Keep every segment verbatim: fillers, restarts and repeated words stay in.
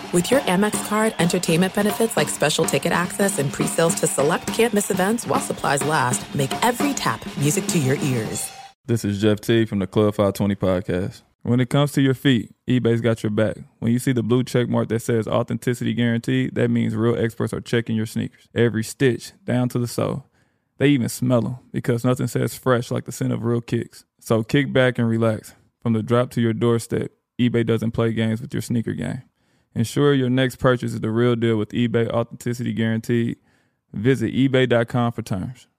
With your Amex card, entertainment benefits like special ticket access and pre-sales to select can't-miss events while supplies last make every tap music to your ears. This is Jeff T. from the Club five twenty podcast. When it comes to your feet, eBay's got your back. When you see the blue check mark that says authenticity guaranteed, that means real experts are checking your sneakers. Every stitch, down to the sole. They even smell them, because nothing says fresh like the scent of real kicks. So kick back and relax. From the drop to your doorstep, eBay doesn't play games with your sneaker game. Ensure your next purchase is the real deal with eBay Authenticity Guaranteed. Visit ebay dot com for terms.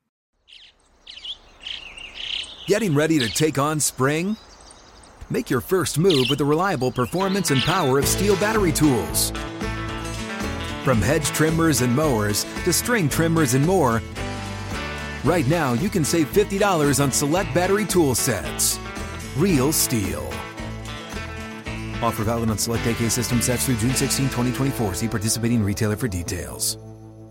Getting ready to take on spring? Make your first move with the reliable performance and power of Steel battery tools. From hedge trimmers and mowers to string trimmers and more, right now you can save fifty dollars on select battery tool sets. Real Steel. Offer valid on select A K system sets through June sixteenth, twenty twenty-four. See participating retailer for details.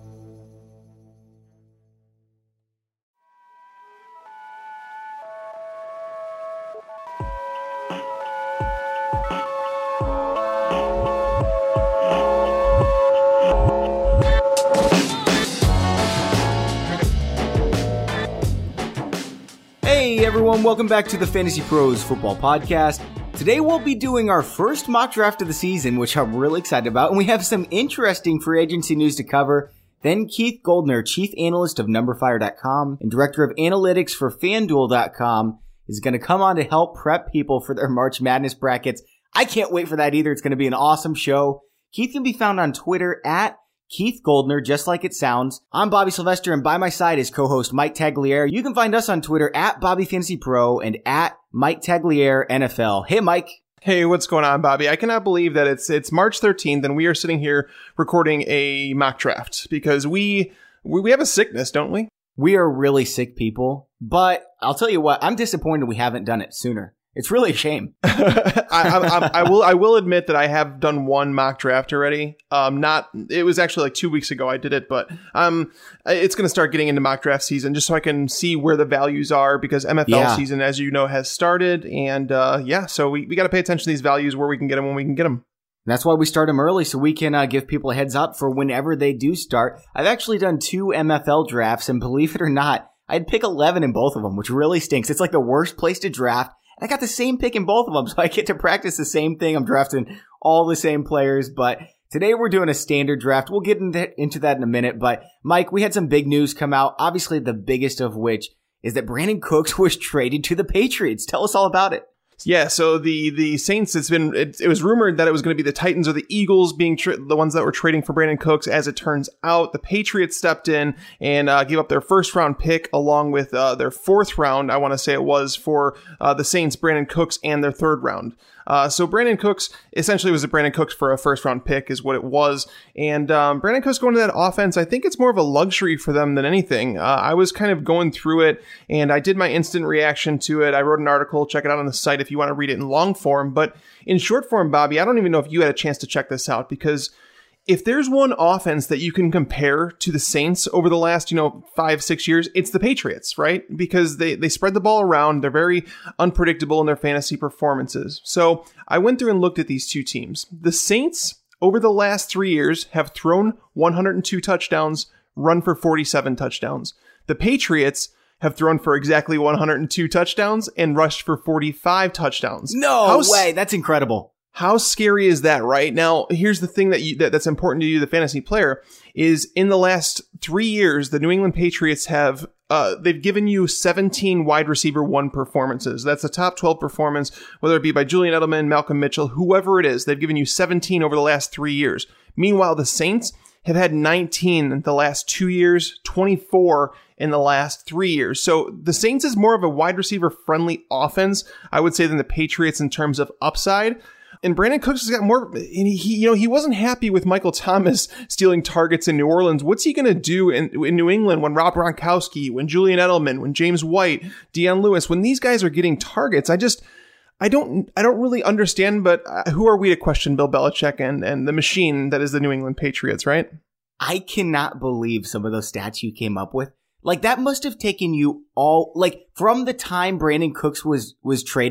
Hey everyone, welcome back to the Fantasy Pros Football Podcast. Today we'll be doing our first mock draft of the season, which I'm really excited about, and we have some interesting free agency news to cover. Then Keith Goldner, Chief Analyst of number fire dot com and Director of Analytics for FanDuel dot com, is going to come on to help prep people for their March Madness brackets. I can't wait for that either. It's going to be an awesome show. Keith can be found on Twitter at Keith Goldner, just like it sounds. I'm Bobby Sylvester, and by my side is co-host Mike Tagliere. You can find us on Twitter at Bobby Fantasy Pro and at Mike Tagliere N F L. Hey, Mike. Hey, what's going on, Bobby? I cannot believe that it's it's March thirteenth and we are sitting here recording a mock draft because we we, we have a sickness, don't we? We are really sick people, but I'll tell you what, I'm disappointed we haven't done it sooner. It's really a shame. I, I, I will. I will admit that I have done one mock draft already. Um, not. It was actually like two weeks ago I did it, but um, it's going to start getting into mock draft season just so I can see where the values are because M F L yeah. season, as you know, has started, and uh, yeah, so we we got to pay attention to these values where we can get them when we can get them. That's why we start them early so we can uh, give people a heads up for whenever they do start. I've actually done two M F L drafts, and believe it or not, I'd pick eleven in both of them, which really stinks. It's like the worst place to draft. I got the same pick in both of them, so I get to practice the same thing. I'm drafting all the same players, but today we're doing a standard draft. We'll get into that in a minute, but Mike, we had some big news come out, obviously the biggest of which is that Brandin Cooks was traded to the Patriots. Tell us all about it. Yeah, so the the Saints, it's been it, it was rumored that it was going to be the Titans or the Eagles being tra- the ones that were trading for Brandin Cooks. As it turns out, the Patriots stepped in and uh, gave up their first round pick along with uh, their fourth round, I want to say it was, for uh, the Saints, Brandin Cooks, and their third round. Uh, so Brandin Cooks essentially was a Brandin Cooks for a first round pick is what it was. And um, Brandin Cooks going to that offense, I think it's more of a luxury for them than anything. Uh, I was kind of going through it and I did my instant reaction to it. I wrote an article, check it out on the site if you want to read it in long form. But in short form, Bobby, I don't even know if you had a chance to check this out because if there's one offense that you can compare to the Saints over the last, you know, five, six years, it's the Patriots, right? Because they, they spread the ball around. They're very unpredictable in their fantasy performances. So I went through and looked at these two teams. The Saints, over the last three years, have thrown one hundred two touchdowns, run for forty-seven touchdowns. The Patriots have thrown for exactly one hundred two touchdowns and rushed for forty-five touchdowns. No How way. That's incredible. How scary is that, right? Now, here's the thing that, you, that that's important to you, the fantasy player, is in the last three years, the New England Patriots have, uh, they've given you seventeen wide receiver one performances. That's a top twelve performance, whether it be by Julian Edelman, Malcolm Mitchell, whoever it is. They've given you seventeen over the last three years. Meanwhile, the Saints have had nineteen in the last two years, twenty-four in the last three years. So the Saints is more of a wide receiver friendly offense, I would say, than the Patriots in terms of upside. And Brandin Cooks has got more, and he, you know, he wasn't happy with Michael Thomas stealing targets in New Orleans. What's he going to do in, in New England when Rob Gronkowski, when Julian Edelman, when James White, Deion Lewis, when these guys are getting targets? I just, I don't, I don't really understand, but who are we to question Bill Belichick and, and the machine that is the New England Patriots, right? I cannot believe some of those stats you came up with. Like, that must have taken you all, like, from the time Brandin Cooks was, was traded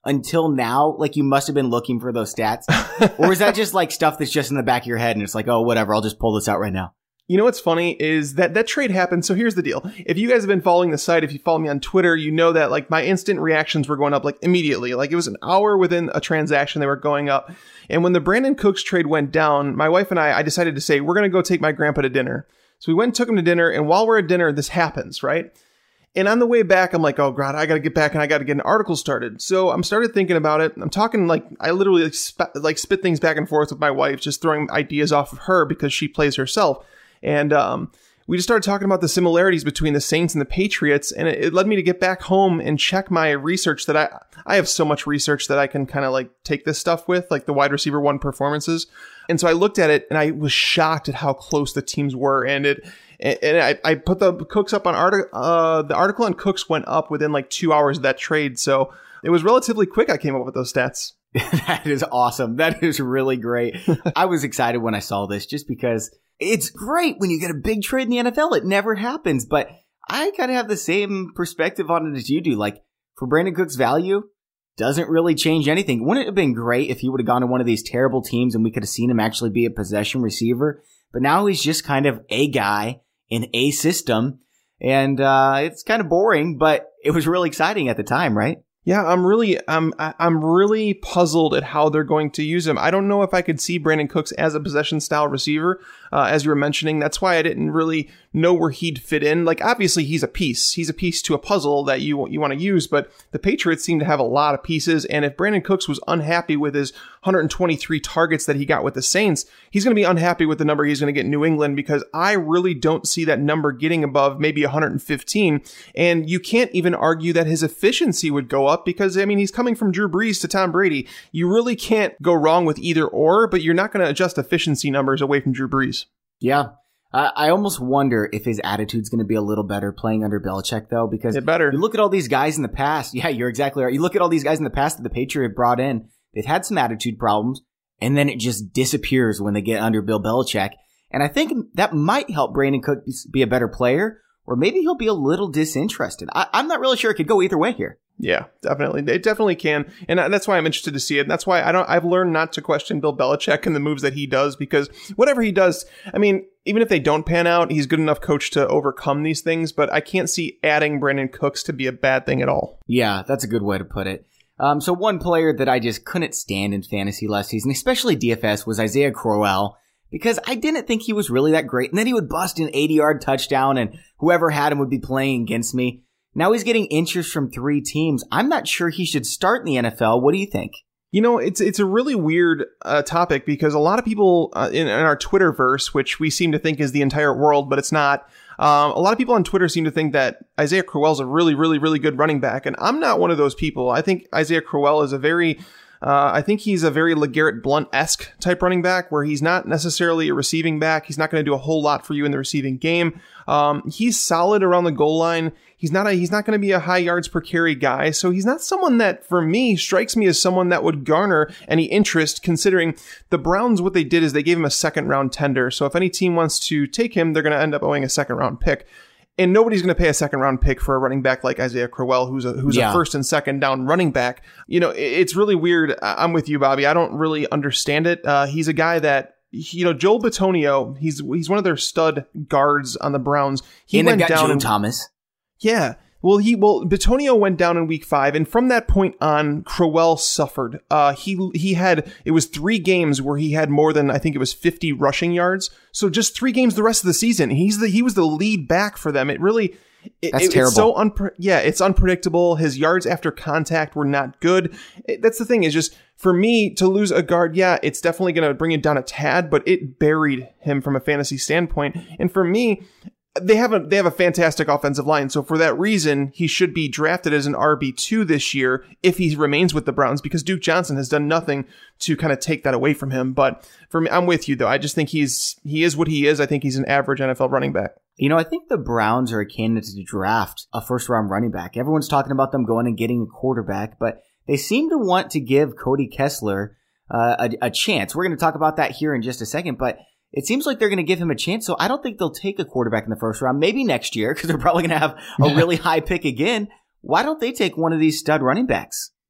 until now, like you must have been looking for those stats? Or is that just like stuff that's just in the back of your head and it's like, oh, whatever, I'll just pull this out right now? You know what's funny is that that trade happened. So here's the deal. If you guys have been following the site, if you follow me on Twitter, you know that like my instant reactions were going up like immediately. Like it was an hour within a transaction, they were going up. And when the Brandin Cooks trade went down, my wife and I, I decided to say, we're going to go take my grandpa to dinner. So we went and took him to dinner. And while we're at dinner, this happens, right? And on the way back, I'm like, oh, God, I got to get back and I got to get an article started. So I'm started thinking about it. I'm talking like I literally like, sp- like spit things back and forth with my wife, just throwing ideas off of her because she plays herself. And um, we just started talking about the similarities between the Saints and the Patriots. And it, it led me to get back home and check my research that I I have so much research that I can kind of like take this stuff with, like the wide receiver one performances. And so I looked at it and I was shocked at how close the teams were. And it And I, I put the Cooks up on article. Uh, the article on Cooks went up within like two hours of that trade. So it was relatively quick. I came up with those stats. That is awesome. That is really great. I was excited when I saw this just because it's great when you get a big trade in the N F L. It never happens. But I kind of have the same perspective on it as you do. Like for Brandin Cooks' value, doesn't really change anything. Wouldn't it have been great if he would have gone to one of these terrible teams and we could have seen him actually be a possession receiver? But now he's just kind of a guy in a system, and uh, it's kind of boring, but it was really exciting at the time, right? Yeah, I'm really, I'm, I'm really puzzled at how they're going to use him. I don't know if I could see Brandin Cooks as a possession style receiver, uh, as you were mentioning. That's why I didn't really know where he'd fit in. Like, obviously, he's a piece. He's a piece to a puzzle that you you want to use. But the Patriots seem to have a lot of pieces. And if Brandin Cooks was unhappy with his one hundred twenty-three targets that he got with the Saints, he's going to be unhappy with the number he's going to get in New England, because I really don't see that number getting above maybe one hundred fifteen. And you can't even argue that his efficiency would go up, because, I mean, he's coming from Drew Brees to Tom Brady. You really can't go wrong with either or, but you're not going to adjust efficiency numbers away from Drew Brees. Yeah. I, I almost wonder if his attitude's going to be a little better playing under Belichick, though, because it better. You look at all these guys in the past. Yeah, you're exactly right. You look at all these guys in the past that the Patriots brought in. They've had some attitude problems, and then it just disappears when they get under Bill Belichick. And I think that might help Brandin Cooks be a better player, or maybe he'll be a little disinterested. I, I'm not really sure. It could go either way here. Yeah, definitely. It definitely can. And that's why I'm interested to see it. And that's why I don't, I've learned not to question Bill Belichick and the moves that he does, because whatever he does, I mean, even if they don't pan out, he's good enough coach to overcome these things. But I can't see adding Brandin Cooks to be a bad thing at all. Yeah, that's a good way to put it. Um, so one player that I just couldn't stand in fantasy last season, especially D F S, was Isaiah Crowell, because I didn't think he was really that great. And then he would bust an eighty-yard touchdown, and whoever had him would be playing against me. Now he's getting interest from three teams. I'm not sure he should start in the N F L. What do you think? You know, it's it's a really weird uh, topic, because a lot of people uh, in, in our Twitterverse, which we seem to think is the entire world, but it's not. Um, a lot of people on Twitter seem to think that Isaiah Crowell is a really, really, really good running back. And I'm not one of those people. I think Isaiah Crowell is a very... Uh, I think he's a very LeGarrette Blount-esque type running back, where he's not necessarily a receiving back. He's not going to do a whole lot for you in the receiving game. Um, he's solid around the goal line. He's not a, he's not going to be a high yards per carry guy. So he's not someone that, for me, strikes me as someone that would garner any interest, considering the Browns, what they did is they gave him a second round tender. So if any team wants to take him, they're going to end up owing a second round pick. And nobody's going to pay a second round pick for a running back like Isaiah Crowell, who's a who's yeah. a first and second down running back. You know, it's really weird. I'm with you, Bobby. I don't really understand it. Uh, he's a guy that, you know, Joel Bitonio, he's he's one of their stud guards on the Browns. He and went they've got down Joe and, Thomas. Yeah. Well, he well Bitonio went down in week five, and from that point on, Crowell suffered. Uh, he he had it was three games where he had more than I think it was fifty rushing yards. So just three games the rest of the season. He's the he was the lead back for them. It really it, that's it, terrible. It's so unpre- yeah, it's unpredictable. His yards after contact were not good. It, that's the thing, is just for me to lose a guard. Yeah, it's definitely going to bring it down a tad, but it buried him from a fantasy standpoint. And for me, They have a they have a fantastic offensive line, so for that reason, he should be drafted as an R B two this year if he remains with the Browns, because Duke Johnson has done nothing to kind of take that away from him. But for me, I'm with you though. I just think he's he is what he is. I think he's an average N F L running back. You know, I think the Browns are a candidate to draft a first round running back. Everyone's talking about them going and getting a quarterback, but they seem to want to give Cody Kessler uh, a, a chance. We're going to talk about that here in just a second, but it seems like they're going to give him a chance, so I don't think they'll take a quarterback in the first round. Maybe next year, because they're probably going to have a really high pick again. Why don't they take one of these stud running backs?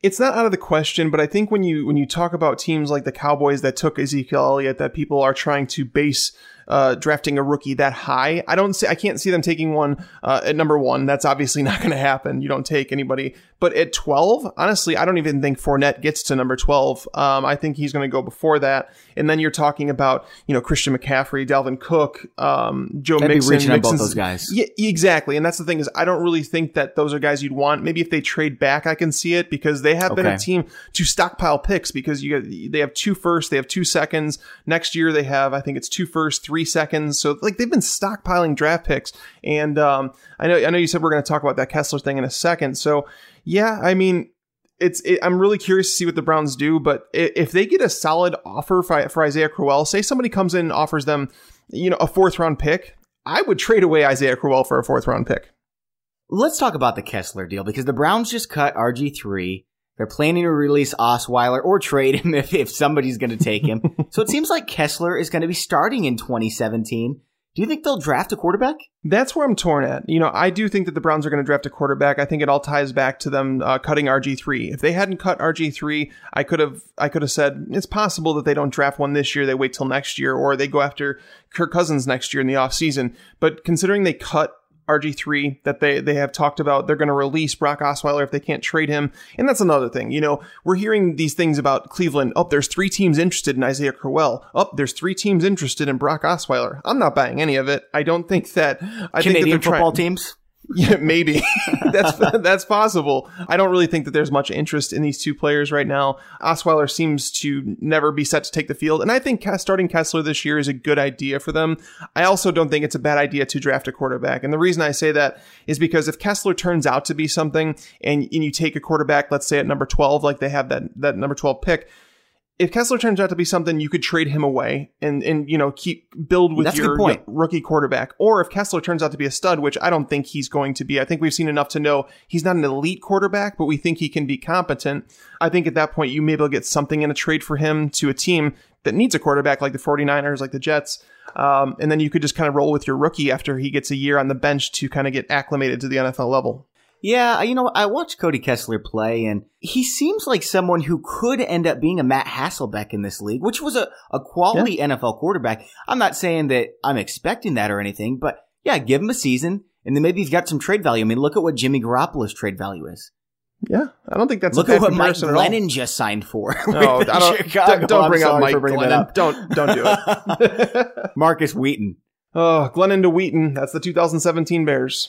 It's not out of the question, but I think when you when you talk about teams like the Cowboys that took Ezekiel Elliott, that people are trying to base uh, drafting a rookie that high, I don't see, I can't see them taking one uh, at number one. That's obviously not going to happen. You don't take anybody. But at twelve, honestly, I don't even think Fournette gets to number twelve. Um, I think he's going to go before that. And then you're talking about, you know, Christian McCaffrey, Dalvin Cook, um, Joe That'd Mixon. Be reaching on Mixon's, both those guys. Yeah, exactly. And that's the thing is, I don't really think that those are guys you'd want. Maybe if they trade back, I can see it because they have been Okay. a team to stockpile picks because you get, they have two firsts, they have two seconds. Next year they have, I think it's two firsts, three seconds. So like they've been stockpiling draft picks. And um, I know I know you said we're going to talk about that Kessler thing in a second. So yeah, I mean, it's it, I'm really curious to see what the Browns do. But if they get a solid offer for, for Isaiah Crowell, say somebody comes in and offers them, you know, a fourth round pick, I would trade away Isaiah Crowell for a fourth round pick. Let's talk about the Kessler deal because the Browns just cut R G three. They're planning to release Osweiler or trade him if, if somebody's going to take him. So it seems like Kessler is going to be starting in twenty seventeen. Do you think they'll draft a quarterback? That's where I'm torn at. You know, I do think that the Browns are going to draft a quarterback. I think it all ties back to them uh, cutting R G three. If they hadn't cut R G three, I could have I could have said it's possible that they don't draft one this year, they wait till next year, or they go after Kirk Cousins next year in the offseason. But considering they cut R G three, that they, they have talked about, they're going to release Brock Osweiler if they can't trade him. And that's another thing. You know, we're hearing these things about Cleveland. Oh, there's three teams interested in Isaiah Crowell. Oh, there's three teams interested in Brock Osweiler. I'm not buying any of it. I don't think that. I Canadian think that they're football trying, teams? Yeah, maybe. that's that's possible. I don't really think that there's much interest in these two players right now. Osweiler seems to never be set to take the field, and I think starting Kessler this year is a good idea for them. I also don't think it's a bad idea to draft a quarterback, and the reason I say that is because if Kessler turns out to be something, and, and you take a quarterback, let's say at number twelve, like they have that that number twelve pick. If Kessler turns out to be something, you could trade him away and, and you know, keep build with That's a your, good point. your rookie quarterback. Or if Kessler turns out to be a stud, which I don't think he's going to be. I think we've seen enough to know he's not an elite quarterback, but we think he can be competent. I think at that point, you may be able to get something in a trade for him to a team that needs a quarterback like the 49ers, like the Jets. Um, and then you could just kind of roll with your rookie after he gets a year on the bench to kind of get acclimated to the N F L level. Yeah, you know, I watched Cody Kessler play, and he seems like someone who could end up being a Matt Hasselbeck in this league, which was a, a quality yeah. N F L quarterback. I'm not saying that I'm expecting that or anything, but yeah, give him a season, and then maybe he's got some trade value. I mean, look at what Jimmy Garoppolo's trade value is. Yeah, I don't think that's look a bad at what Mike comparison at Glennon all. just signed for. No, I don't, Chicago. don't bring up Mike bringing Glennon. Up. Don't don't do it. Marcus Wheaton. Oh, Glennon to Wheaton. That's the two thousand seventeen Bears.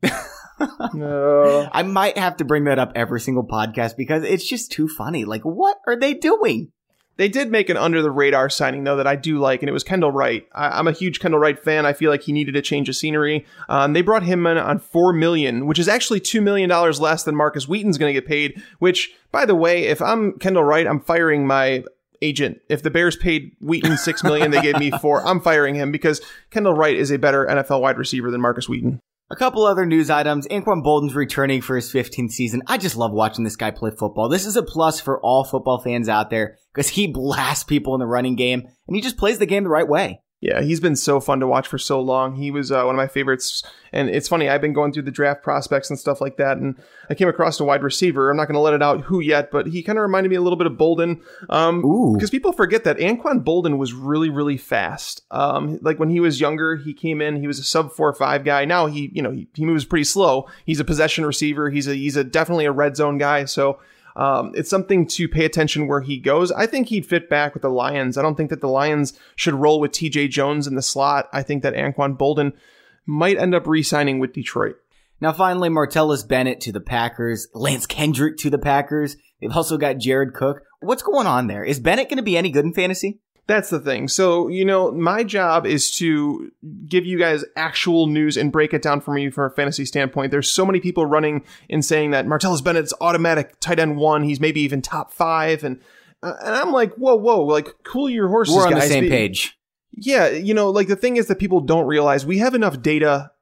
No. I might have to bring that up every single podcast because it's just too funny. Like, what are they doing? They did make an under-the-radar signing, though, that I do like, and it was Kendall Wright. I- I'm a huge Kendall Wright fan. I feel like he needed a change of scenery. Um, they brought him in on four million dollars, which is actually two million dollars less than Marcus Wheaton's going to get paid, which, by the way, if I'm Kendall Wright, I'm firing my agent. If the Bears paid Wheaton six million dollars, they gave me four, I'm firing him because Kendall Wright is a better N F L wide receiver than Marcus Wheaton. A couple other news items. Anquan Boldin's returning for his fifteenth season. I just love watching this guy play football. This is a plus for all football fans out there because he blasts people in the running game and he just plays the game the right way. Yeah, he's been so fun to watch for so long. He was uh, one of my favorites. And it's funny, I've been going through the draft prospects and stuff like that, and I came across a wide receiver. I'm not going to let it out who yet, but he kind of reminded me a little bit of Bolden. Um, Ooh. Because people forget that Anquan Boldin was really, really fast. Um, like when he was younger, he came in, he was a sub four or five guy. Now he, you know, he, he moves pretty slow. He's a possession receiver. He's a he's a definitely a red zone guy. So Um, it's something to pay attention where he goes. I think he'd fit back with the Lions. I don't think that the Lions should roll with T J Jones in the slot. I think that Anquan Boldin might end up re-signing with Detroit. Now, finally, Martellus Bennett to the Packers, Lance Kendrick to the Packers. They've also got Jared Cook. What's going on there? Is Bennett going to be any good in fantasy? That's the thing. So, you know, my job is to give you guys actual news and break it down for me from a fantasy standpoint. There's so many people running and saying that Martellus Bennett's automatic tight end one. He's maybe even top five. And uh, and I'm like, whoa, whoa, like, cool your horses, We're on guys. the same Be- page. Yeah, you know, like the thing is that people don't realize we have enough data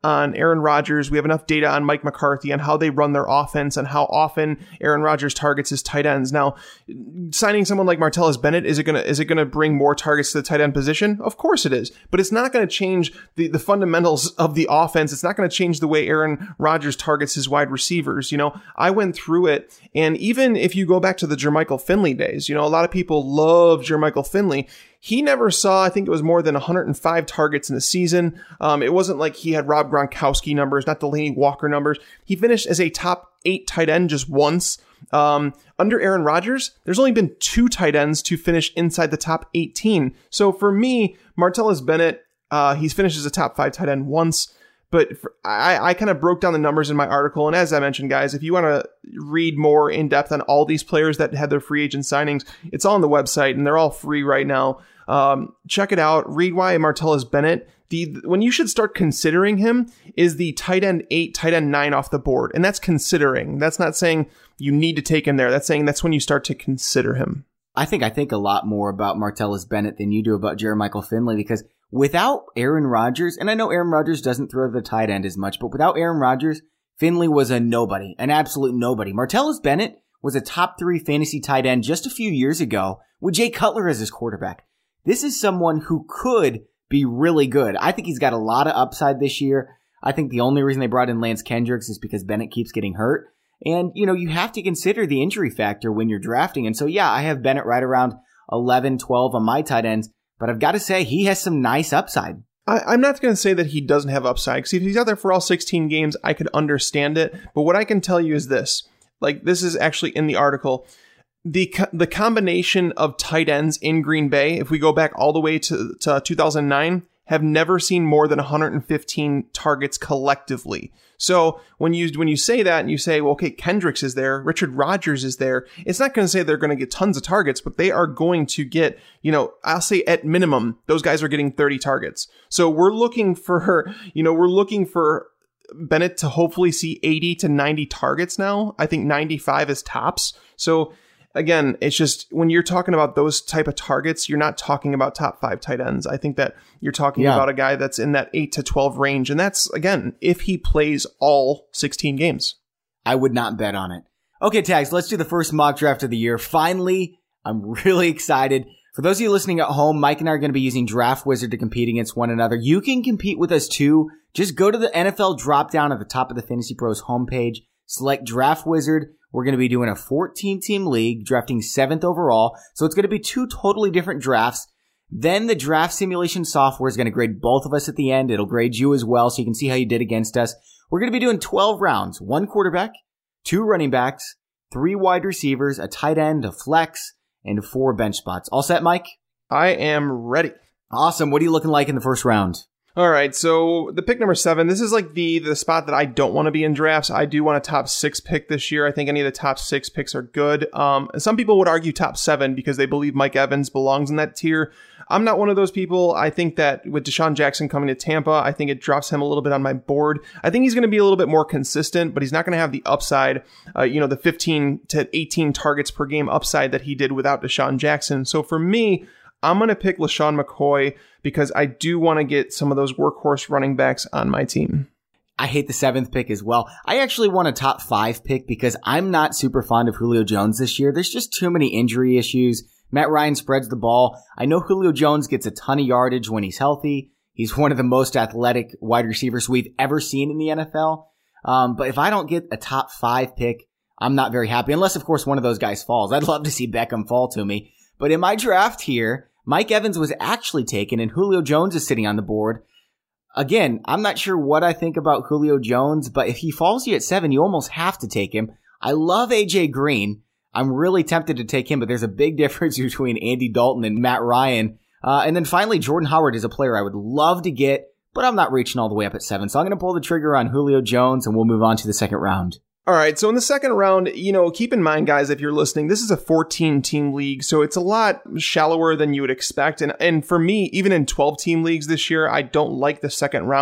on Aaron Rodgers. We have enough data on Mike McCarthy and how they run their offense and how often Aaron Rodgers targets his tight ends. Now, signing someone like Martellus Bennett, is it going to is it going to bring more targets to the tight end position? Of course it is, but it's not going to change the, the fundamentals of the offense. It's not going to change the way Aaron Rodgers targets his wide receivers. You know, I went through it, and even if you go back to the Jermichael Finley days, you know, a lot of people love Jermichael Finley. He never saw, I think it was more than one hundred five targets in a season. Um, it wasn't like he had Rob Gronkowski numbers, not Delaney Walker numbers. He finished as a top eight tight end just once. Um, under Aaron Rodgers, there's only been two tight ends to finish inside the top eighteen. So for me, Martellus Bennett, uh, he's finished as a top five tight end once. But for, I, I kind of broke down the numbers in my article. And as I mentioned, guys, if you want to read more in depth on all these players that had their free agent signings, it's all on the website and they're all free right now. Um, check it out. Read why Martellus Bennett. The when you should start considering him is the tight end eight, tight end nine off the board. And that's considering. That's not saying you need to take him there. That's saying that's when you start to consider him. I think I think a lot more about Martellus Bennett than you do about Jermichael Finley, because without Aaron Rodgers, and I know Aaron Rodgers doesn't throw the tight end as much, but without Aaron Rodgers, Finley was a nobody, an absolute nobody. Martellus Bennett was a top three fantasy tight end just a few years ago with Jay Cutler as his quarterback. This is someone who could be really good. I think he's got a lot of upside this year. I think the only reason they brought in Lance Kendricks is because Bennett keeps getting hurt. And, you know, you have to consider the injury factor when you're drafting. And so, yeah, I have Bennett right around eleven, twelve on my tight ends. But I've got to say, he has some nice upside. I, I'm not going to say that he doesn't have upside, because if he's out there for all sixteen games, I could understand it. But what I can tell you is this. Like, this is actually in the article. The co- the combination of tight ends in Green Bay, if we go back all the way to, to two thousand nine, have never seen more than one hundred fifteen targets collectively. So when you when you say that and you say, well, okay, Kendricks is there, Richard Rodgers is there, it's not going to say they're going to get tons of targets, but they are going to get, you know, I'll say at minimum, those guys are getting thirty targets. So we're looking for, you know, we're looking for Bennett to hopefully see eighty to ninety targets now. I think ninety-five is tops. So again, it's just when you're talking about those type of targets, you're not talking about top five tight ends. I think that you're talking yeah. about a guy that's in that eight to twelve range. And that's, again, if he plays all sixteen games. I would not bet on it. Okay, Tags, let's do the first mock draft of the year. Finally, I'm really excited. For those of you listening at home, Mike and I are going to be using Draft Wizard to compete against one another. You can compete with us too. Just go to the N F L drop down at the top of the Fantasy Pros homepage, select Draft Wizard. We're going to be doing a fourteen-team league, drafting seventh overall. So it's going to be two totally different drafts. Then the draft simulation software is going to grade both of us at the end. It'll grade you as well, so you can see how you did against us. We're going to be doing twelve rounds, one quarterback, two running backs, three wide receivers, a tight end, a flex, and four bench spots. All set, Mike? I am ready. Awesome. What are you looking like in the first round? All right, so the pick number seven, this is like the the spot that I don't want to be in drafts. I do want a top six pick this year. I think any of the top six picks are good. Um, some people would argue top seven because they believe Mike Evans belongs in that tier. I'm not one of those people. I think that with Deshaun Jackson coming to Tampa, I think it drops him a little bit on my board. I think he's going to be a little bit more consistent, but he's not going to have the upside, uh, you know, the fifteen to eighteen targets per game upside that he did without Deshaun Jackson. So for me, I'm going to pick LaShawn McCoy because I do want to get some of those workhorse running backs on my team. I hate the seventh pick as well. I actually want a top five pick because I'm not super fond of Julio Jones this year. There's just too many injury issues. Matt Ryan spreads the ball. I know Julio Jones gets a ton of yardage when he's healthy. He's one of the most athletic wide receivers we've ever seen in the N F L. Um, but if I don't get a top five pick, I'm not very happy. Unless, of course, one of those guys falls. I'd love to see Beckham fall to me. But in my draft here, Mike Evans was actually taken and Julio Jones is sitting on the board. Again, I'm not sure what I think about Julio Jones, but if he falls you at seven, you almost have to take him. I love A J Green. I'm really tempted to take him, but there's a big difference between Andy Dalton and Matt Ryan. Uh, and then finally, Jordan Howard is a player I would love to get, but I'm not reaching all the way up at seven. So I'm going to pull the trigger on Julio Jones and we'll move on to the second round. All right, so in the second round, you know, keep in mind, guys, if you're listening, this is a fourteen-team league, so it's a lot shallower than you would expect. And and for me, even in twelve-team leagues this year, I don't like the second round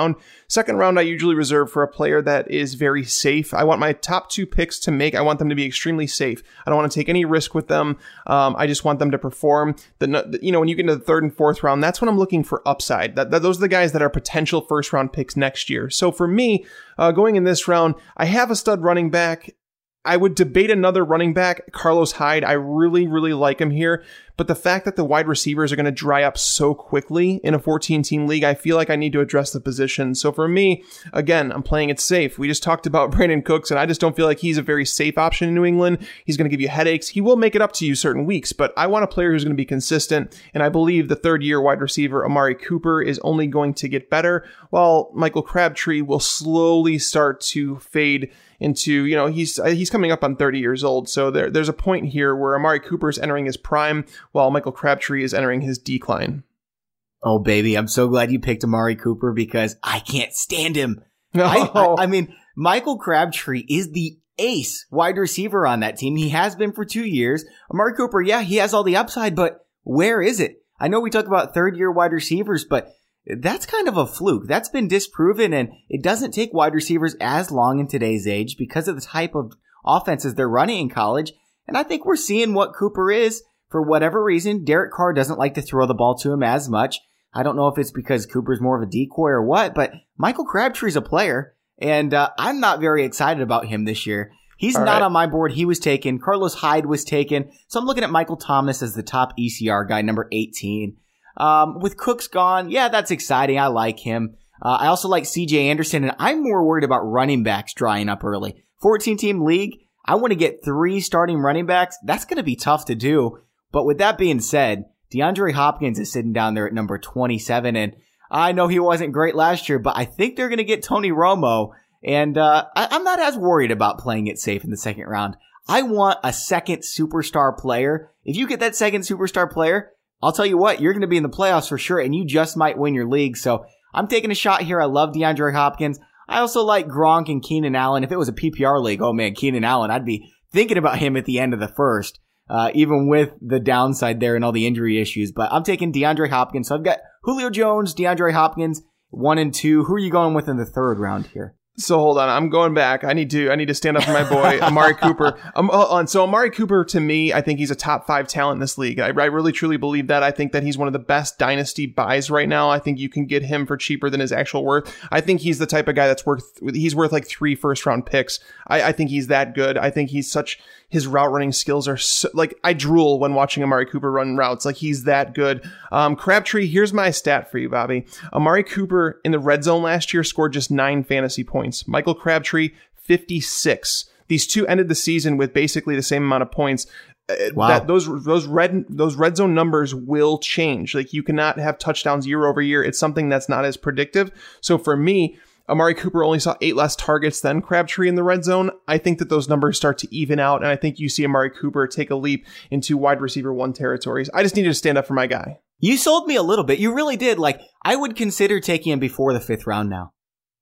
Second round, I usually reserve for a player that is very safe. I want my top two picks to make. I want them to be extremely safe. I don't want to take any risk with them. Um, I just want them to perform. The, you know, when you get into the third and fourth round, that's when I'm looking for upside. That, that those are the guys that are potential first round picks next year. So for me, uh, going in this round, I have a stud running back. I would debate another running back, Carlos Hyde. I really, really like him here. But the fact that the wide receivers are going to dry up so quickly in a fourteen-team league, I feel like I need to address the position. So for me, again, I'm playing it safe. We just talked about Brandon Cooks, and I just don't feel like he's a very safe option in New England. He's going to give you headaches. He will make it up to you certain weeks, but I want a player who's going to be consistent, and I believe the third-year wide receiver, Amari Cooper, is only going to get better, while Michael Crabtree will slowly start to fade into, you know, he's he's coming up on thirty years old. So there, there's a point here where Amari Cooper is entering his prime while Michael Crabtree is entering his decline. Oh, baby. I'm so glad you picked Amari Cooper because I can't stand him. No. I, I, I mean, Michael Crabtree is the ace wide receiver on that team. He has been for two years. Amari Cooper, yeah, he has all the upside, but where is it? I know we talk about third year wide receivers, but that's kind of a fluke. That's been disproven, and it doesn't take wide receivers as long in today's age because of the type of offenses they're running in college. And I think we're seeing what Cooper is. For whatever reason, Derek Carr doesn't like to throw the ball to him as much. I don't know if it's because Cooper's more of a decoy or what, but Michael Crabtree's a player, and uh, I'm not very excited about him this year. He's All not right. on my board. He was taken. Carlos Hyde was taken. So I'm looking at Michael Thomas as the top E C R guy, number eighteen. Um, with Cooks gone, yeah, that's exciting. I like him. Uh, I also like C J Anderson, and I'm more worried about running backs drying up early. fourteen-team league, I want to get three starting running backs. That's going to be tough to do. But with that being said, DeAndre Hopkins is sitting down there at number twenty-seven, and I know he wasn't great last year, but I think they're going to get Tony Romo, and uh, I- I'm not as worried about playing it safe in the second round. I want a second superstar player. If you get that second superstar player, I'll tell you what, you're going to be in the playoffs for sure, and you just might win your league. So I'm taking a shot here. I love DeAndre Hopkins. I also like Gronk and Keenan Allen. If it was a P P R league, oh man, Keenan Allen, I'd be thinking about him at the end of the first, uh, even with the downside there and all the injury issues. But I'm taking DeAndre Hopkins. So I've got Julio Jones, DeAndre Hopkins, one and two. Who are you going with in the third round here? So hold on, I'm going back. I need to, I need to stand up for my boy, Amari Cooper. Um, hold on. So Amari Cooper, to me, I think he's a top five talent in this league. I, I really truly believe that. I think that he's one of the best dynasty buys right now. I think you can get him for cheaper than his actual worth. I think he's the type of guy that's worth, he's worth like three first round picks. I, I think he's that good. I think he's such, his route running skills are so, like, I drool when watching Amari Cooper run routes. Like, he's that good. Um, Crabtree, here's my stat for you, Bobby. Amari Cooper in the red zone last year scored just nine fantasy points. Michael Crabtree, fifty-six. These two ended the season with basically the same amount of points. Wow. That those those red those red zone numbers will change. Like, you cannot have touchdowns year over year. It's something that's not as predictive. So for me, Amari Cooper only saw eight less targets than Crabtree in the red zone. I think that those numbers start to even out, and I think you see Amari Cooper take a leap into wide receiver one territories. I just needed to stand up for my guy. You sold me a little bit. You really did. Like, I would consider taking him before the fifth round now.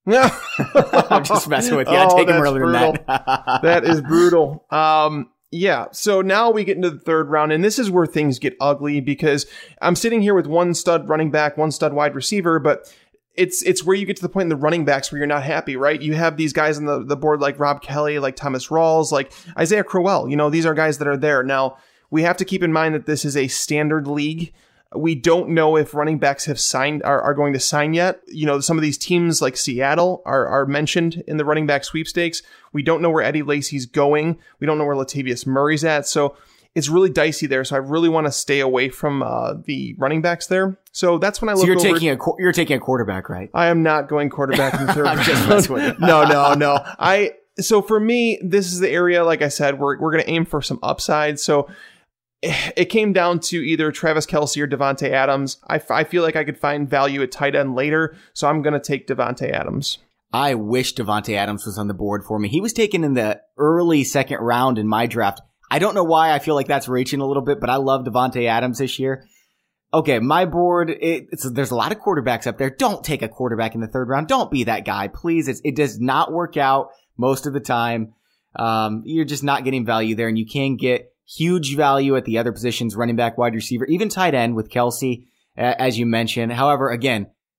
I'm just messing with you. I'd oh, take him earlier brutal. than that. That is brutal. Um, yeah. So now we get into the third round, and this is where things get ugly because I'm sitting here with one stud running back, one stud wide receiver, but it's it's where you get to the point in the running backs where you're not happy, right? You have these guys on the, the board like Rob Kelly, like Thomas Rawls, like Isaiah Crowell. You know, these are guys that are there. Now, we have to keep in mind that this is a standard league. We don't know if running backs have signed are, are going to sign yet. You know, some of these teams like Seattle are, are mentioned in the running back sweepstakes. We don't know where Eddie Lacy's going. We don't know where Latavius Murray's at. So it's really dicey there. So I really want to stay away from uh, the running backs there. So that's when I look so you're over. taking a you're taking a quarterback, right? I am not going quarterback in the third I'm just messing with you. No, no, no. I so for me, this is the area. Like I said, we're we're going to aim for some upside. So it came down to either Travis Kelce or Devontae Adams. I, f- I feel like I could find value at tight end later, so I'm going to take Devontae Adams. I wish Devontae Adams was on the board for me. He was taken in the early second round in my draft. I don't know why I feel like that's reaching a little bit, but I love Devontae Adams this year. Okay, my board, it, it's, there's a lot of quarterbacks up there. Don't take a quarterback in the third round. Don't be that guy, please. It's, it does not work out most of the time. Um, you're just not getting value there, and you can get huge value at the other positions, running back, wide receiver, even tight end with Kelce, as you mentioned. However, again,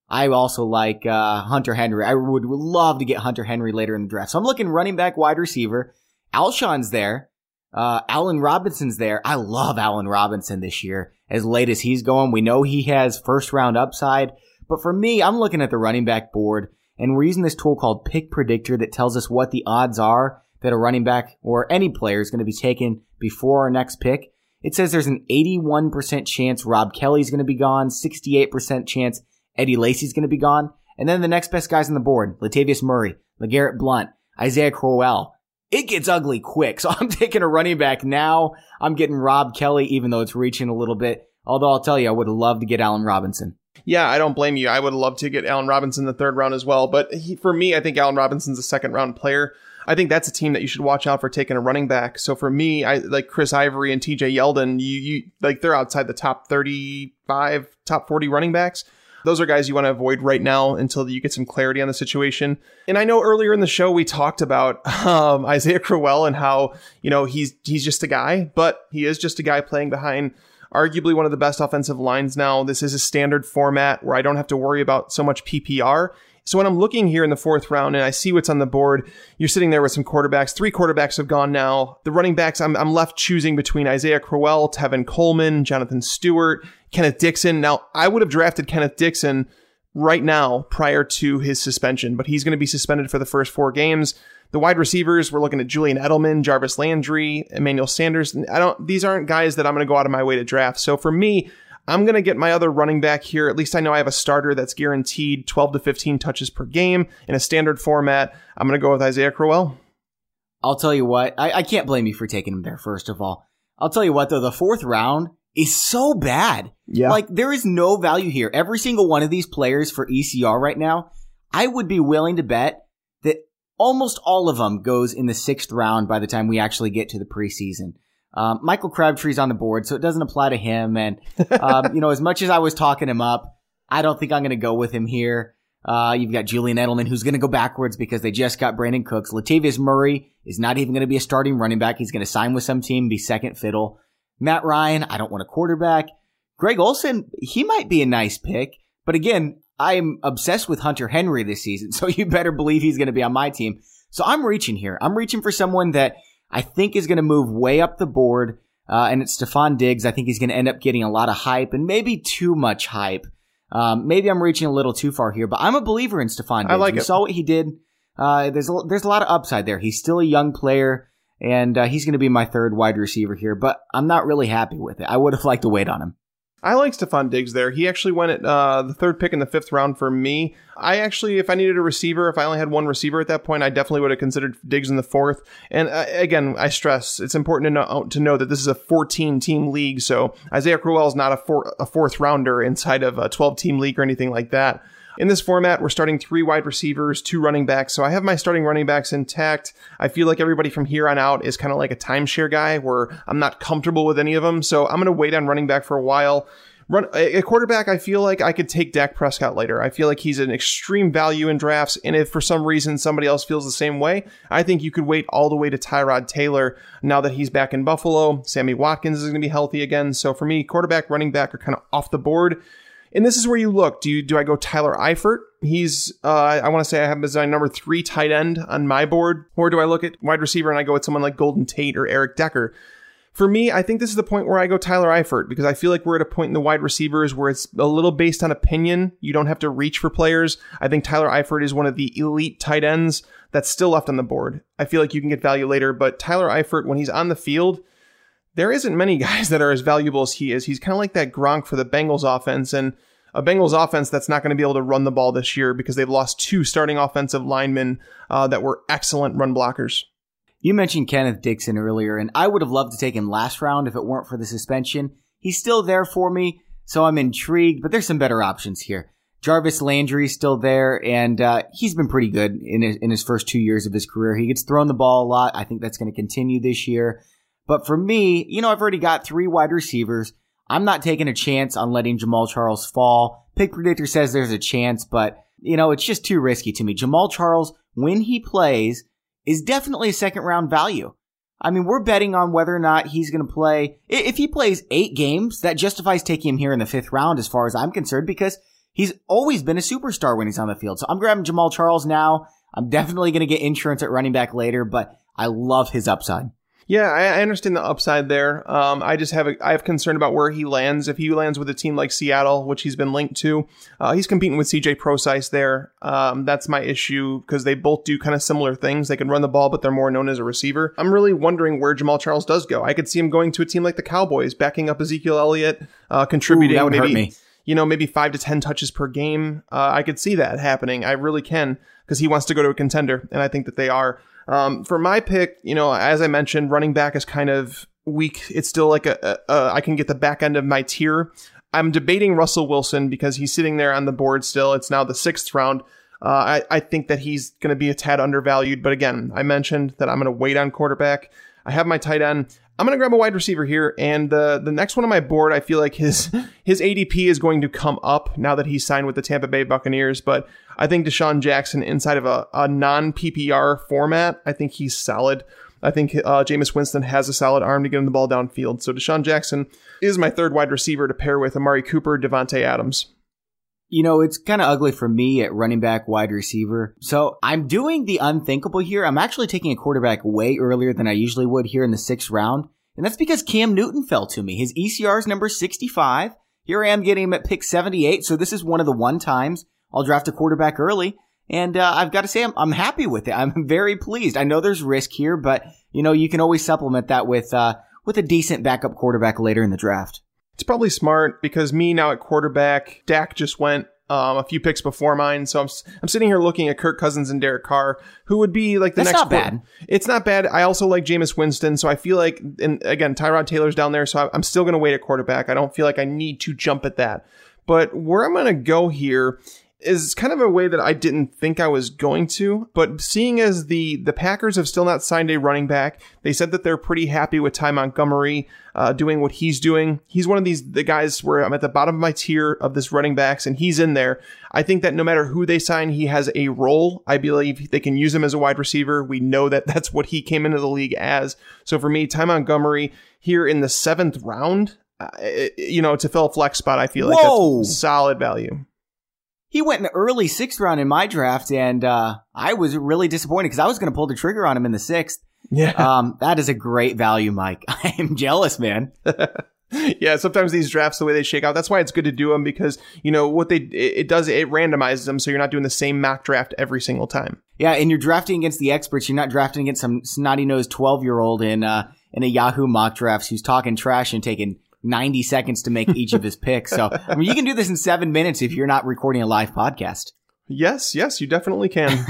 I also like uh, Hunter Henry. I would love to get Hunter Henry later in the draft. So I'm looking running back, wide receiver. Alshon's there. Uh, Allen Robinson's there. I love Allen Robinson this year. As late as he's going, we know he has first round upside. But for me, I'm looking at the running back board, and we're using this tool called Pick Predictor that tells us what the odds are that a running back or any player is going to be taken before our next pick. It says there's an eighty-one percent chance Rob Kelly's going to be gone, sixty-eight percent chance Eddie Lacy's going to be gone, and then the next best guys on the board, Latavius Murray, LeGarrette Blount, Isaiah Crowell. It gets ugly quick, so I'm taking a running back now. I'm getting Rob Kelly, even though it's reaching a little bit. Although I'll tell you, I would have loved to get Allen Robinson. Yeah, I don't blame you. I would love to get Allen Robinson in the third round as well. But he, for me, I think Allen Robinson's a second round player. I think that's a team that you should watch out for taking a running back. So for me, I like Chris Ivory and T J Yeldon. You, you like they're outside the top thirty-five, top forty running backs. Those are guys you want to avoid right now until you get some clarity on the situation. And I know earlier in the show we talked about um, Isaiah Crowell and how, you know, he's he's just a guy, but he is just a guy playing behind arguably one of the best offensive lines now. This is a standard format where I don't have to worry about so much P P R. So when I'm looking here in the fourth round and I see what's on the board, you're sitting there with some quarterbacks. Three quarterbacks have gone now. The running backs, I'm, I'm left choosing between Isaiah Crowell, Tevin Coleman, Jonathan Stewart, Kenneth Dixon. Now, I would have drafted Kenneth Dixon right now prior to his suspension, but he's going to be suspended for the first four games. The wide receivers, we're looking at Julian Edelman, Jarvis Landry, Emmanuel Sanders. I don't, these aren't guys that I'm going to go out of my way to draft. So for me, I'm going to get my other running back here. At least I know I have a starter that's guaranteed twelve to fifteen touches per game in a standard format. I'm going to go with Isaiah Crowell. I'll tell you what, I, I can't blame you for taking him there, first of all. I'll tell you what, though, the fourth round is so bad. Yeah. Like, there is no value here. Every single one of these players for E C R right now, I would be willing to bet that almost all of them goes in the sixth round by the time we actually get to the preseason. Um, Michael Crabtree's on the board, so it doesn't apply to him. And, um, you know, as much as I was talking him up, I don't think I'm going to go with him here. Uh, you've got Julian Edelman, who's going to go backwards because they just got Brandon Cooks. Latavius Murray is not even going to be a starting running back. He's going to sign with some team, be second fiddle. Matt Ryan, I don't want a quarterback. Greg Olsen, he might be a nice pick. But again, I'm obsessed with Hunter Henry this season, so you better believe he's going to be on my team. So I'm reaching here. I'm reaching for someone that I think is going to move way up the board, uh, and it's Stephon Diggs. I think he's going to end up getting a lot of hype, and maybe too much hype. Um, maybe I'm reaching a little too far here, but I'm a believer in Stephon Diggs. I like we it. saw what he did. Uh, there's a, there's a lot of upside there. He's still a young player, and uh, he's going to be my third wide receiver here, but I'm not really happy with it. I would have liked to wait on him. I like Stephon Diggs there. He actually went at uh, the third pick in the fifth round for me. I actually, if I needed a receiver, if I only had one receiver at that point, I definitely would have considered Diggs in the fourth. And uh, again, I stress, it's important to know to know that this is a fourteen-team league, so Isaiah Crowell is not a, four, a fourth rounder inside of a twelve-team league or anything like that. In this format, we're starting three wide receivers, two running backs. So I have my starting running backs intact. I feel like everybody from here on out is kind of like a timeshare guy where I'm not comfortable with any of them. So I'm going to wait on running back for a while. Run a quarterback, I feel like I could take Dak Prescott later. I feel like he's an extreme value in drafts. And if for some reason somebody else feels the same way, I think you could wait all the way to Tyrod Taylor now that he's back in Buffalo. Sammy Watkins is going to be healthy again. So for me, quarterback, running back are kind of off the board. And this is where you look. Do you, do I go Tyler Eifert? He's, uh, I want to say I have him as my number three tight end on my board. Or do I look at wide receiver and I go with someone like Golden Tate or Eric Decker? For me, I think this is the point where I go Tyler Eifert because I feel like we're at a point in the wide receivers where it's a little based on opinion. You don't have to reach for players. I think Tyler Eifert is one of the elite tight ends that's still left on the board. I feel like you can get value later, but Tyler Eifert, when he's on the field, there isn't many guys that are as valuable as he is. He's kind of like that Gronk for the Bengals offense, and a Bengals offense that's not going to be able to run the ball this year because they've lost two starting offensive linemen uh, that were excellent run blockers. You mentioned Kenneth Dixon earlier, and I would have loved to take him last round if it weren't for the suspension. He's still there for me, so I'm intrigued, but there's some better options here. Jarvis Landry's still there, and uh, he's been pretty good in his, in his first two years of his career. He gets thrown the ball a lot. I think that's going to continue this year. But for me, you know, I've already got three wide receivers. I'm not taking a chance on letting Jamal Charles fall. Pick Predictor says there's a chance, but, you know, it's just too risky to me. Jamal Charles, when he plays, is definitely a second round value. I mean, we're betting on whether or not he's going to play. If he plays eight games, that justifies taking him here in the fifth round as far as I'm concerned because he's always been a superstar when he's on the field. So I'm grabbing Jamaal Charles now. I'm definitely going to get insurance at running back later, but I love his upside. Yeah, I, I understand the upside there. Um, I just have a, I have concern about where he lands. If he lands with a team like Seattle, which he's been linked to, uh, he's competing with C J Prosise there. Um, that's my issue because they both do kind of similar things. They can run the ball, but they're more known as a receiver. I'm really wondering where Jamaal Charles does go. I could see him going to a team like the Cowboys, backing up Ezekiel Elliott, uh, contributing. Ooh, that would maybe, hurt me. You know, maybe five to ten touches per game. Uh, I could see that happening. I really can because he wants to go to a contender, and I think that they are. Um, for my pick, you know, as I mentioned, running back is kind of weak. It's still like a, a, a I can get the back end of my tier. I'm debating Russell Wilson because he's sitting there on the board still. It's now the sixth round. Uh, I, I think that he's going to be a tad undervalued. But again, I mentioned that I'm going to wait on quarterback. I have my tight end. I'm going to grab a wide receiver here. And the, the next one on my board, I feel like his his A D P is going to come up now that he's signed with the Tampa Bay Buccaneers. But I think Deshaun Jackson inside of a, a non-P P R format, I think he's solid. I think uh, Jameis Winston has a solid arm to get him the ball downfield. So Deshaun Jackson is my third wide receiver to pair with Amari Cooper, Devontae Adams. You know, it's kind of ugly for me at running back, wide receiver. So I'm doing the unthinkable here. I'm actually taking a quarterback way earlier than I usually would here in the sixth round. And that's because Cam Newton fell to me. His E C R is number sixty-five. Here I am getting him at pick seventy-eight. So this is one of the one times I'll draft a quarterback early. And uh, I've got to say, I'm, I'm happy with it. I'm very pleased. I know there's risk here, but, you know, you can always supplement that with uh, with a decent backup quarterback later in the draft. It's probably smart because me now at quarterback, Dak just went um, a few picks before mine. So I'm I'm sitting here looking at Kirk Cousins and Derek Carr, who would be like the That's next. not bad. It's not bad. I also like Jameis Winston. So I feel like, and again, Tyrod Taylor's down there. So I'm still going to wait at quarterback. I don't feel like I need to jump at that. But where I'm going to go here is kind of a way that I didn't think I was going to, but seeing as the, the Packers have still not signed a running back, they said that they're pretty happy with Ty Montgomery, uh, doing what he's doing. He's one of these, the guys where I'm at the bottom of my tier of this running backs and he's in there. I think that no matter who they sign, he has a role. I believe they can use him as a wide receiver. We know that that's what he came into the league as. So for me, Ty Montgomery here in the seventh round, uh, you know, to fill a flex spot, I feel like Whoa. that's solid value. He went in the early sixth round in my draft, and uh, I was really disappointed because I was going to pull the trigger on him in the sixth. Yeah. Um, that is a great value, Mike. I am jealous, man. Yeah, sometimes these drafts, the way they shake out, that's why it's good to do them because, you know, what they, it, it does, it randomizes them so you're not doing the same mock draft every single time. Yeah, and you're drafting against the experts. You're not drafting against some snotty-nosed twelve-year-old in, uh, in a Yahoo mock drafts who's talking trash and taking ninety seconds to make each of his picks. So, I mean, you can do this in seven minutes if you're not recording a live podcast. Yes, yes, you definitely can.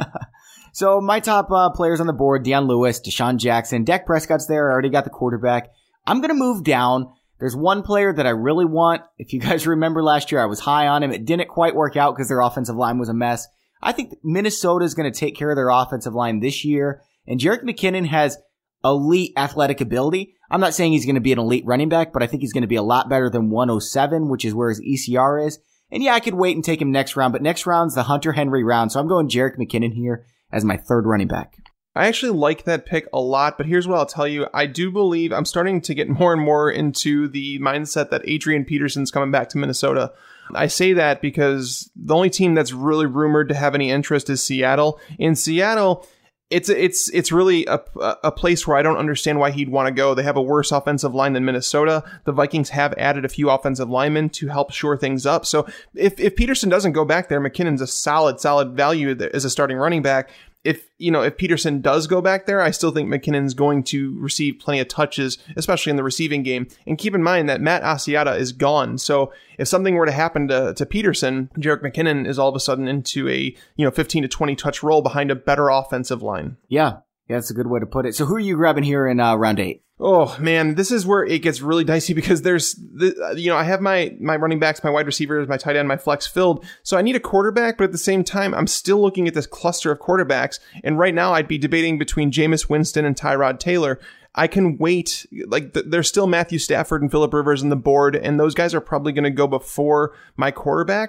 So, my top uh, players on the board, Deion Lewis, Deshaun Jackson, Dak Prescott's there. I already got the quarterback. I'm going to move down. There's one player that I really want. If you guys remember last year, I was high on him. It didn't quite work out because their offensive line was a mess. I think Minnesota is going to take care of their offensive line this year. And Jerick McKinnon has elite athletic ability. I'm not saying he's going to be an elite running back, but I think he's going to be a lot better than one oh seven, which is where his E C R is. And yeah, I could wait and take him next round, but next round's the Hunter Henry round. So I'm going Jerick McKinnon here as my third running back. I actually like that pick a lot, but here's what I'll tell you. I do believe I'm starting to get more and more into the mindset that Adrian Peterson's coming back to Minnesota. I say that because the only team that's really rumored to have any interest is Seattle. In Seattle, It's it's it's really a a place where I don't understand why he'd want to go. They have a worse offensive line than Minnesota. The Vikings have added a few offensive linemen to help shore things up. So if if Peterson doesn't go back there, McKinnon's a solid solid value as a starting running back. If, you know, if Peterson does go back there, I still think McKinnon's going to receive plenty of touches, especially in the receiving game. And keep in mind that Matt Asiata is gone. So if something were to happen to, to Peterson, Jerick McKinnon is all of a sudden into a, you know, fifteen to twenty touch role behind a better offensive line. Yeah. Yeah, that's a good way to put it. So who are you grabbing here in uh, round eight? Oh man, this is where it gets really dicey because there's, the, you know, I have my, my running backs, my wide receivers, my tight end, my flex filled. So I need a quarterback, but at the same time, I'm still looking at this cluster of quarterbacks. And right now I'd be debating between Jameis Winston and Tyrod Taylor. I can wait. Like th- there's still Matthew Stafford and Phillip Rivers on the board, and those guys are probably going to go before my quarterbacks.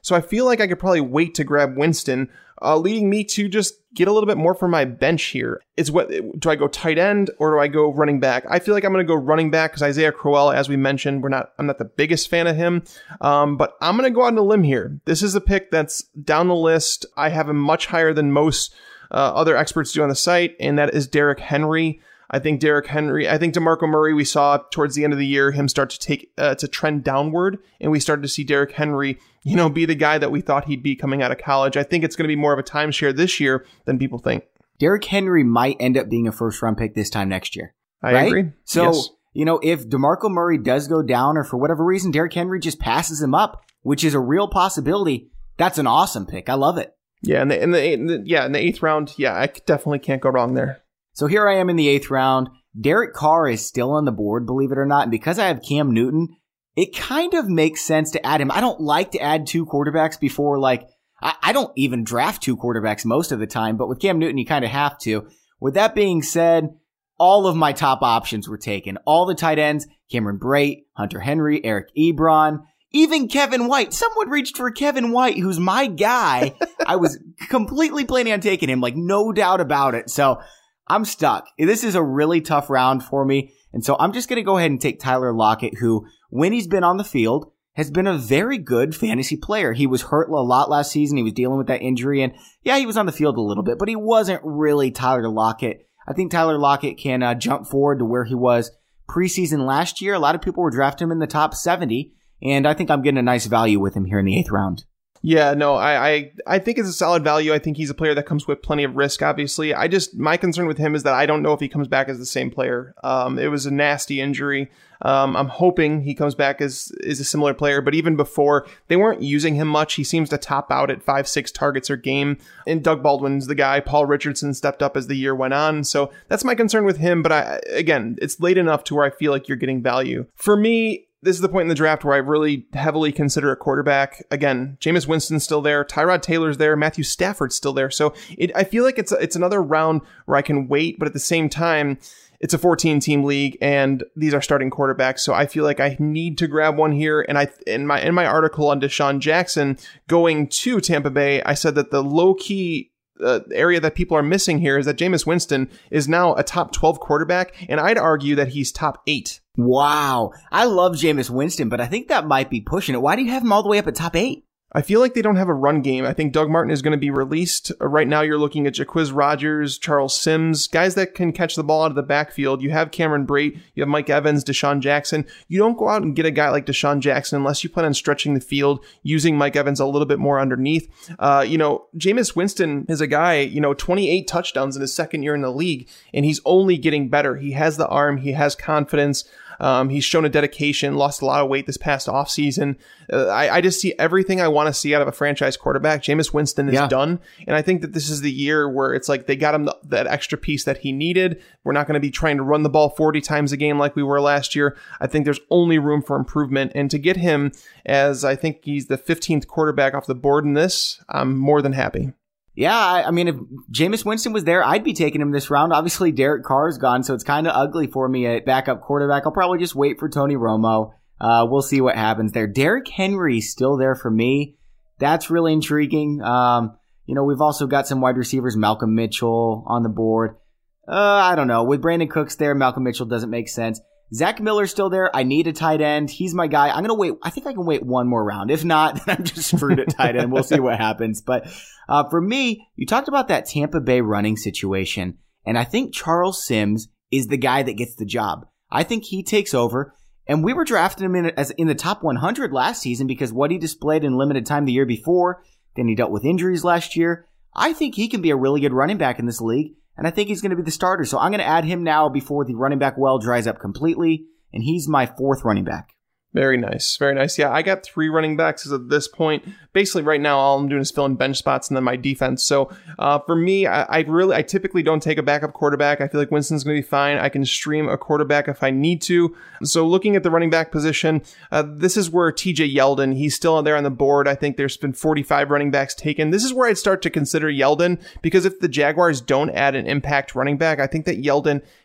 So I feel like I could probably wait to grab Winston, uh, leading me to just get a little bit more from my bench here. It's what do I go tight end or do I go running back? I feel like I'm going to go running back because Isaiah Crowell, as we mentioned, we're not. I'm not the biggest fan of him, um, but I'm going to go out on a limb here. This is a pick that's down the list. I have him much higher than most uh, other experts do on the site, and that is Derrick Henry. I think Derrick Henry, I think DeMarco Murray, we saw towards the end of the year him start to take uh, to trend downward, and we started to see Derrick Henry, you know, be the guy that we thought he'd be coming out of college. I think it's going to be more of a timeshare this year than people think. Derrick Henry might end up being a first round pick this time next year. I right? agree. So, yes. you know, if DeMarco Murray does go down or for whatever reason, Derrick Henry just passes him up, which is a real possibility, that's an awesome pick. I love it. Yeah, in the, in the, in the yeah in the eighth round, yeah, I definitely can't go wrong there. So here I am in the eighth round. Derek Carr is still on the board, believe it or not. And because I have Cam Newton, it kind of makes sense to add him. I don't like to add two quarterbacks before, like, I, I don't even draft two quarterbacks most of the time, but with Cam Newton, you kind of have to. With that being said, all of my top options were taken. All the tight ends, Cameron Brate, Hunter Henry, Eric Ebron, even Kevin White. Someone reached for Kevin White, who's my guy. I was completely planning on taking him, like, no doubt about it. So I'm stuck. This is a really tough round for me. And so I'm just going to go ahead and take Tyler Lockett, who, when he's been on the field, has been a very good fantasy player. He was hurt a lot last season. He was dealing with that injury. And yeah, he was on the field a little bit, but he wasn't really Tyler Lockett. I think Tyler Lockett can uh, jump forward to where he was preseason last year. A lot of people were drafting him in the top seventy. And I think I'm getting a nice value with him here in the eighth round. Yeah, no, I, I I think it's a solid value. I think he's a player that comes with plenty of risk, obviously. I just, my concern with him is that I don't know if he comes back as the same player. Um, it was a nasty injury. Um, I'm hoping he comes back as is a similar player, but even before, they weren't using him much. He seems to top out at five, six targets a game. And Doug Baldwin's the guy. Paul Richardson stepped up as the year went on. So that's my concern with him. But I, again, it's late enough to where I feel like you're getting value. For me, this is the point in the draft where I really heavily consider a quarterback. Again, Jameis Winston's still there. Tyrod Taylor's there. Matthew Stafford's still there. So it, I feel like it's a, it's another round where I can wait, but at the same time, it's a fourteen team league and these are starting quarterbacks. So I feel like I need to grab one here. And I, in my, in my article on Deshaun Jackson going to Tampa Bay, I said that the low key Uh, area that people are missing here is that Jameis Winston is now a top twelve quarterback, and I'd argue that he's top eight. Wow. I love Jameis Winston, but I think that might be pushing it. Why do you have him all the way up at top eight? I feel like they don't have a run game. I think Doug Martin is going to be released. Uh, right now, you're looking at Jacquizz Rodgers, Charles Sims, guys that can catch the ball out of the backfield. You have Cameron Brate, you have Mike Evans, Deshaun Jackson. You don't go out and get a guy like Deshaun Jackson unless you plan on stretching the field, using Mike Evans a little bit more underneath. Uh, you know, Jameis Winston is a guy, you know, twenty-eight touchdowns in his second year in the league, and he's only getting better. He has the arm, he has confidence. Um, he's shown a dedication, lost a lot of weight this past offseason. Uh, I, I just see everything I want to see out of a franchise quarterback. Jameis Winston is yeah. done. And I think that this is the year where it's like they got him the, that extra piece that he needed. We're not going to be trying to run the ball forty times a game like we were last year. I think there's only room for improvement. And to get him as I think he's the fifteenth quarterback off the board in this, I'm more than happy. Yeah, I mean, if Jameis Winston was there, I'd be taking him this round. Obviously, Derek Carr's gone, so it's kind of ugly for me at backup quarterback. I'll probably just wait for Tony Romo. Uh, we'll see what happens there. Derrick Henry's still there for me. That's really intriguing. Um, you know, we've also got some wide receivers, Malcolm Mitchell on the board. Uh, I don't know. With Brandon Cooks there, Malcolm Mitchell doesn't make sense. Zach Miller's still there. I need a tight end. He's my guy. I'm going to wait. I think I can wait one more round. If not, then I'm just screwed at tight end. We'll see what happens. But uh, for me, you talked about that Tampa Bay running situation, and I think Charles Sims is the guy that gets the job. I think he takes over, and we were drafting him in, as in the top one hundred last season because what he displayed in limited time the year before, then he dealt with injuries last year. I think he can be a really good running back in this league. And I think he's going to be the starter. So I'm going to add him now before the running back well dries up completely. And he's my fourth running back. Very nice. Very nice. Yeah, I got three running backs at this point. Basically, right now, all I'm doing is filling bench spots and then my defense. So uh, for me, I, I really, I typically don't take a backup quarterback. I feel like Winston's going to be fine. I can stream a quarterback if I need to. So looking at the running back position, uh, this is where T J Yeldon, he's still there on the board. I think there's been forty-five running backs taken. This is where I'd start to consider Yeldon, because if the Jaguars don't add an impact running back, I think that Yeldon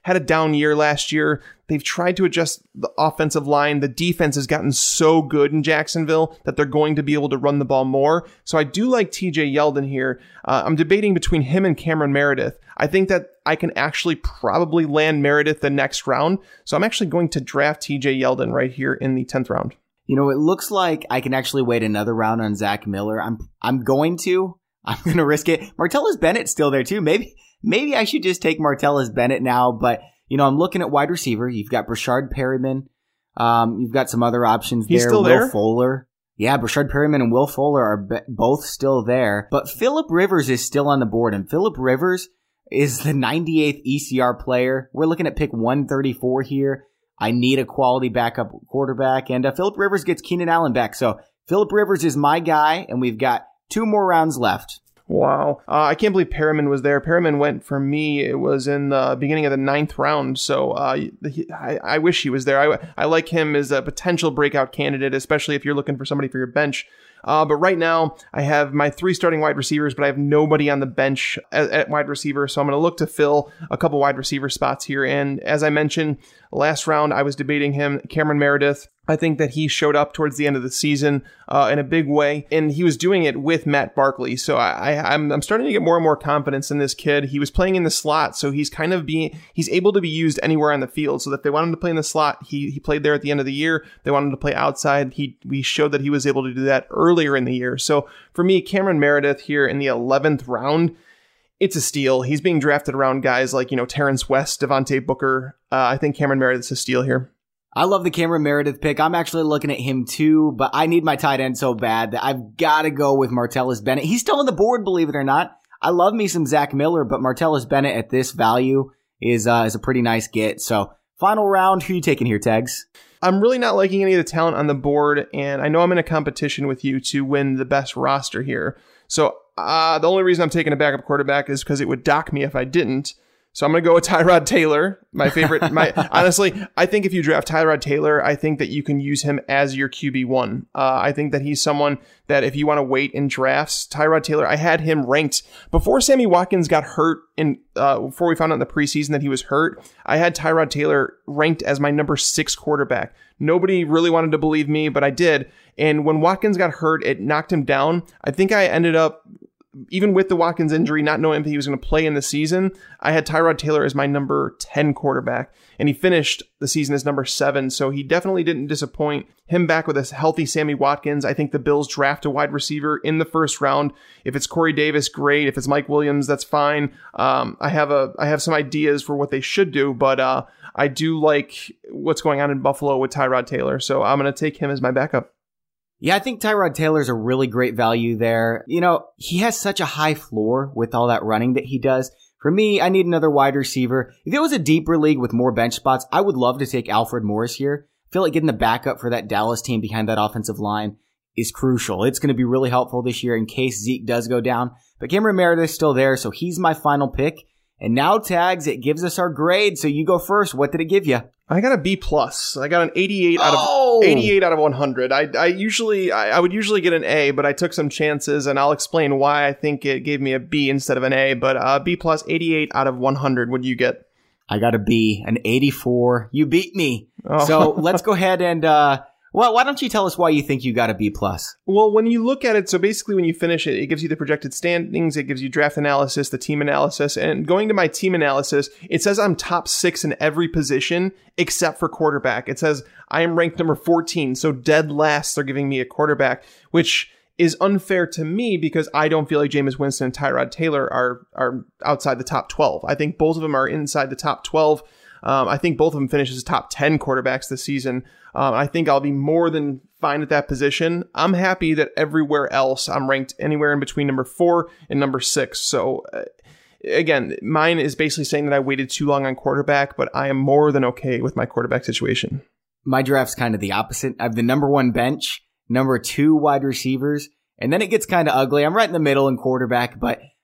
had a down year last year. They've tried to adjust the offensive line. The defense has gotten so good in Jacksonville that they're going to be able to run the ball more. So I do like T J Yeldon here. Uh, I'm debating between him and Cameron Meredith. I think that I can actually probably land Meredith the next round. So I'm actually going to draft T J Yeldon right here in the tenth round. You know, it looks like I can actually wait another round on Zach Miller. I'm I'm going to. I'm going to risk it. Martellus Bennett's still there too. Maybe maybe I should just take Martellus Bennett now, but you know, I'm looking at wide receiver. You've got Brashard Perryman. Um, you've got some other options He's there. Still Will there? Fuller. Yeah, Brashard Perryman and Will Fuller are be- both still there. But Phillip Rivers is still on the board, and Phillip Rivers is the ninety-eighth E C R player. We're looking at pick one thirty-four here. I need a quality backup quarterback, and uh, Phillip Rivers gets Keenan Allen back. So Phillip Rivers is my guy, and we've got two more rounds left. Wow. Uh, I can't believe Perriman was there. Perriman went for me. It was in the beginning of the ninth round. So uh, he, I, I wish he was there. I, I like him as a potential breakout candidate, especially if you're looking for somebody for your bench. Uh, but right now, I have my three starting wide receivers, but I have nobody on the bench at, at wide receiver. So I'm going to look to fill a couple wide receiver spots here. And as I mentioned, last round, I was debating him, Cameron Meredith. I think that he showed up towards the end of the season uh, in a big way, and he was doing it with Matt Barkley. So I, I, I'm, I'm starting to get more and more confidence in this kid. He was playing in the slot, so he's kind of being he's able to be used anywhere on the field. So that if they want him to play in the slot, he he played there at the end of the year. They want him to play outside. He we showed that he was able to do that earlier in the year. So for me, Cameron Meredith here in the eleventh round. It's a steal. He's being drafted around guys like, you know, Terrence West, Devontae Booker. Uh, I think Cameron Meredith's a steal here. I love the Cameron Meredith pick. I'm actually looking at him too, but I need my tight end so bad that I've got to go with Martellus Bennett. He's still on the board, believe it or not. I love me some Zach Miller, but Martellus Bennett at this value is uh, is a pretty nice get. So final round, who are you taking here, Tags? I'm really not liking any of the talent on the board, and I know I'm in a competition with you to win the best roster here. So uh, the only reason I'm taking a backup quarterback is because it would dock me if I didn't. So I'm going to go with Tyrod Taylor, my favorite. My honestly, I think if you draft Tyrod Taylor, I think that you can use him as your Q B one. Uh, I think that he's someone that if you want to wait in drafts, Tyrod Taylor, I had him ranked before Sammy Watkins got hurt in, uh, before we found out in the preseason that he was hurt. I had Tyrod Taylor ranked as my number six quarterback. Nobody really wanted to believe me, but I did. And when Watkins got hurt, it knocked him down. I think I ended up, even with the Watkins injury, not knowing if he was going to play in the season, I had Tyrod Taylor as my number ten quarterback, and he finished the season as number seven, so he definitely didn't disappoint. Him back with a healthy Sammy Watkins. I think the Bills draft a wide receiver in the first round. If it's Corey Davis, great. If it's Mike Williams, that's fine. Um, I have a I have some ideas for what they should do, but uh, I do like what's going on in Buffalo with Tyrod Taylor, so I'm going to take him as my backup. Yeah, I think Tyrod Taylor's a really great value there. You know, he has such a high floor with all that running that he does. For me, I need another wide receiver. If it was a deeper league with more bench spots, I would love to take Alfred Morris here. I feel like getting the backup for that Dallas team behind that offensive line is crucial. It's going to be really helpful this year in case Zeke does go down. But Cameron Meredith's still there, so he's my final pick. And now, Tags, it gives us our grade. So you go first. What did it give you? I got a B plus. I got an eighty-eight out of Oh! eighty-eight out of one hundred. I I usually I, I would usually get an A, but I took some chances, and I'll explain why I think it gave me a B instead of an A. But uh, B plus, eighty-eight out of one hundred. What do you get? I got a B, an eighty-four. You beat me. Oh. So let's go ahead and uh, well, why don't you tell us why you think you got a B plus? Well, when you look at it, so basically when you finish it, it gives you the projected standings, it gives you draft analysis, the team analysis, and going to my team analysis, it says I'm top six in every position except for quarterback. It says I am ranked number fourteen, so dead last they're giving me a quarterback, which is unfair to me because I don't feel like Jameis Winston and Tyrod Taylor are are outside the top twelve. I think both of them are inside the top twelve. Um, I think both of them finish as top ten quarterbacks this season. Um, I think I'll be more than fine at that position. I'm happy that everywhere else I'm ranked anywhere in between number four and number six. So uh, again, mine is basically saying that I waited too long on quarterback, but I am more than okay with my quarterback situation. My draft's kind of the opposite. I have the number one bench, number two wide receivers, and then it gets kind of ugly. I'm right in the middle in quarterback, but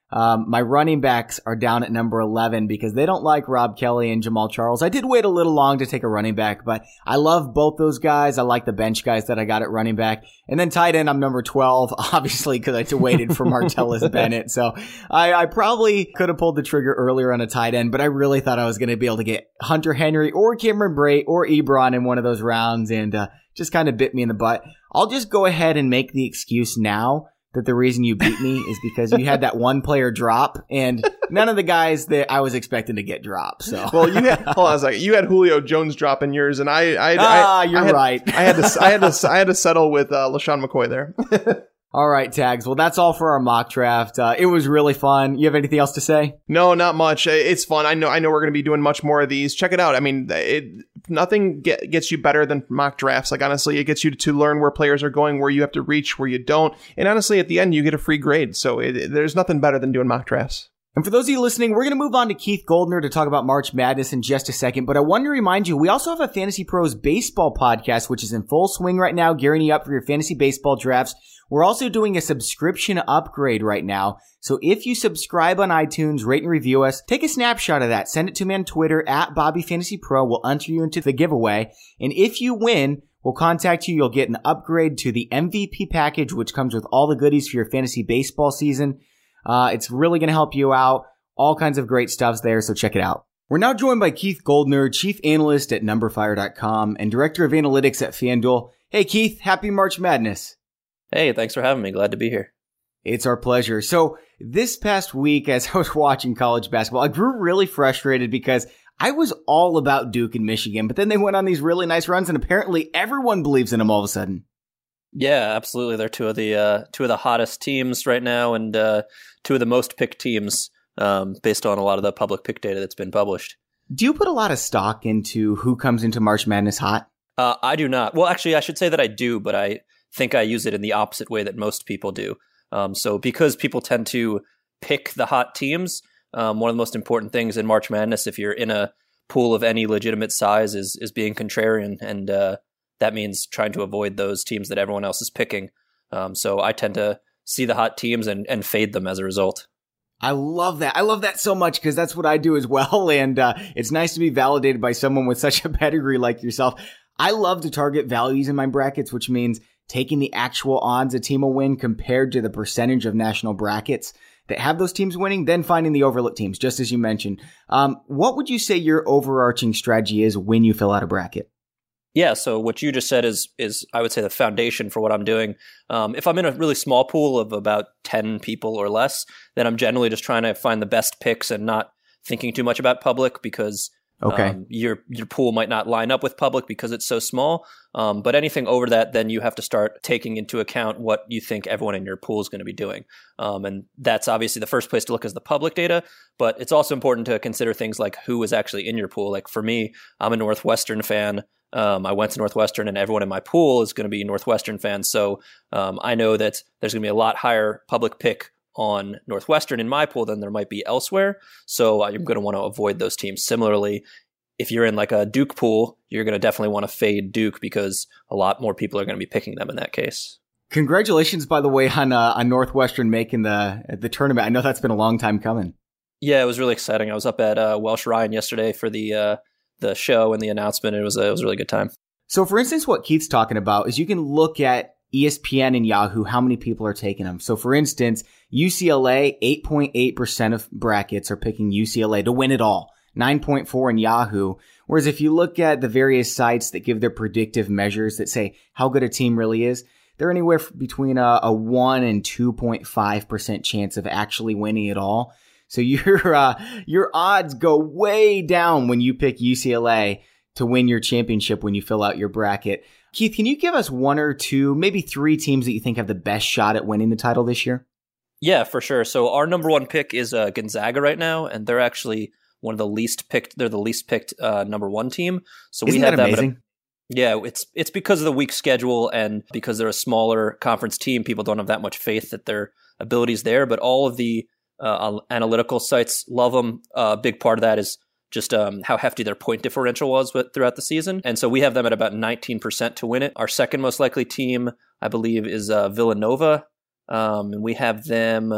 Um, my running backs are down at number eleven because they don't like Rob Kelly and Jamal Charles. I did wait a little long to take a running back, but I love both those guys. I like the bench guys that I got at running back. And then tight end, I'm number twelve, obviously, because I waited for Martellus Bennett. So I, I probably could have pulled the trigger earlier on a tight end, but I really thought I was going to be able to get Hunter Henry or Cameron Brate or Ebron in one of those rounds, and uh, just kind of bit me in the butt. I'll just go ahead and make the excuse now that the reason you beat me is because you had that one player drop, and none of the guys that I was expecting to get dropped. So, well, you had hold on a second. You had Julio Jones drop in yours, and I, I, ah, I, you're I had, right. I had to, I had to, I had to settle with uh, LaShawn McCoy there. All right, Tags. Well, that's all for our mock draft. Uh, it was really fun. You have anything else to say? No, not much. It's fun. I know. I know we're going to be doing much more of these. Check it out. I mean, it nothing get, gets you better than mock drafts. Like, honestly, it gets you to learn where players are going, where you have to reach, where you don't. And honestly, at the end, you get a free grade. So it, it, there's nothing better than doing mock drafts. And for those of you listening, we're going to move on to Keith Goldner to talk about March Madness in just a second. But I want to remind you, we also have a Fantasy Pros baseball podcast, which is in full swing right now, gearing you up for your fantasy baseball drafts. We're also doing a subscription upgrade right now. So if you subscribe on iTunes, rate and review us, take a snapshot of that. Send it to me on Twitter at Bobby Fantasy Pro. We'll enter you into the giveaway. And if you win, we'll contact you. You'll get an upgrade to the M V P package, which comes with all the goodies for your fantasy baseball season. Uh, it's really going to help you out. All kinds of great stuff's there, so check it out. We're now joined by Keith Goldner, Chief Analyst at number fire dot com and Director of Analytics at FanDuel. Hey, Keith, happy March Madness. Hey, thanks for having me. Glad to be here. It's our pleasure. So this past week, as I was watching college basketball, I grew really frustrated because I was all about Duke and Michigan, but then they went on these really nice runs, and apparently everyone believes in them all of a sudden. Yeah, absolutely. They're two of the uh, two of the hottest teams right now, and uh, two of the most picked teams um, based on a lot of the public pick data that's been published. Do you put a lot of stock into who comes into March Madness hot? Uh, I do not. Well, actually, I should say that I do, but I think I use it in the opposite way that most people do. Um, so because people tend to pick the hot teams, um, one of the most important things in March Madness, if you're in a pool of any legitimate size, is is being contrarian, and uh, that means trying to avoid those teams that everyone else is picking. Um, so I tend to see the hot teams and, and fade them as a result. I love that. I love that so much because that's what I do as well. And uh, it's nice to be validated by someone with such a pedigree like yourself. I love to target values in my brackets, which means taking the actual odds a team will win compared to the percentage of national brackets that have those teams winning, then finding the overlooked teams, just as you mentioned. Um, what would you say your overarching strategy is when you fill out a bracket? Yeah, so what you just said is, is I would say, the foundation for what I'm doing. Um, if I'm in a really small pool of about ten people or less, then I'm generally just trying to find the best picks and not thinking too much about public because okay. um, your your pool might not line up with public because it's so small. Um, but anything over that, then you have to start taking into account what you think everyone in your pool is going to be doing. Um, and that's obviously the first place to look is the public data, but it's also important to consider things like who is actually in your pool. Like for me, I'm a Northwestern fan. Um, I went to Northwestern, and everyone in my pool is going to be Northwestern fans. So um, I know that there's going to be a lot higher public pick on Northwestern in my pool than there might be elsewhere. So I'm going to want to avoid those teams. Similarly, if you're in like a Duke pool, you're going to definitely want to fade Duke because a lot more people are going to be picking them in that case. Congratulations, by the way, on uh, on Northwestern making the the tournament. I know that's been a long time coming. Yeah, it was really exciting. I was up at uh, Welsh Ryan yesterday for the uh, the show and the announcement. And it was a, it was a really good time. So, for instance, what Keith's talking about is you can look at E S P N and Yahoo, how many people are taking them. So, for instance, U C L A, eight point eight percent of brackets are picking U C L A to win it all. nine point four in Yahoo. Whereas if you look at the various sites that give their predictive measures that say how good a team really is, they're anywhere between a, a one and two point five percent chance of actually winning it all. So your uh, your odds go way down when you pick U C L A to win your championship when you fill out your bracket. Keith, can you give us one or two, maybe three teams that you think have the best shot at winning the title this year? Yeah, for sure. So our number one pick is uh, Gonzaga right now, and they're actually one of the least picked. They're the least picked uh, number one team. So Isn't we have that them amazing? At a, yeah, it's it's because of the weak schedule and because they're a smaller conference team. People don't have that much faith that their ability's there, but all of the Uh, analytical sites love them. A uh, big part of that is just um, how hefty their point differential was with, throughout the season. And so we have them at about nineteen percent to win it. Our second most likely team, I believe, is uh, Villanova. Um, and we have them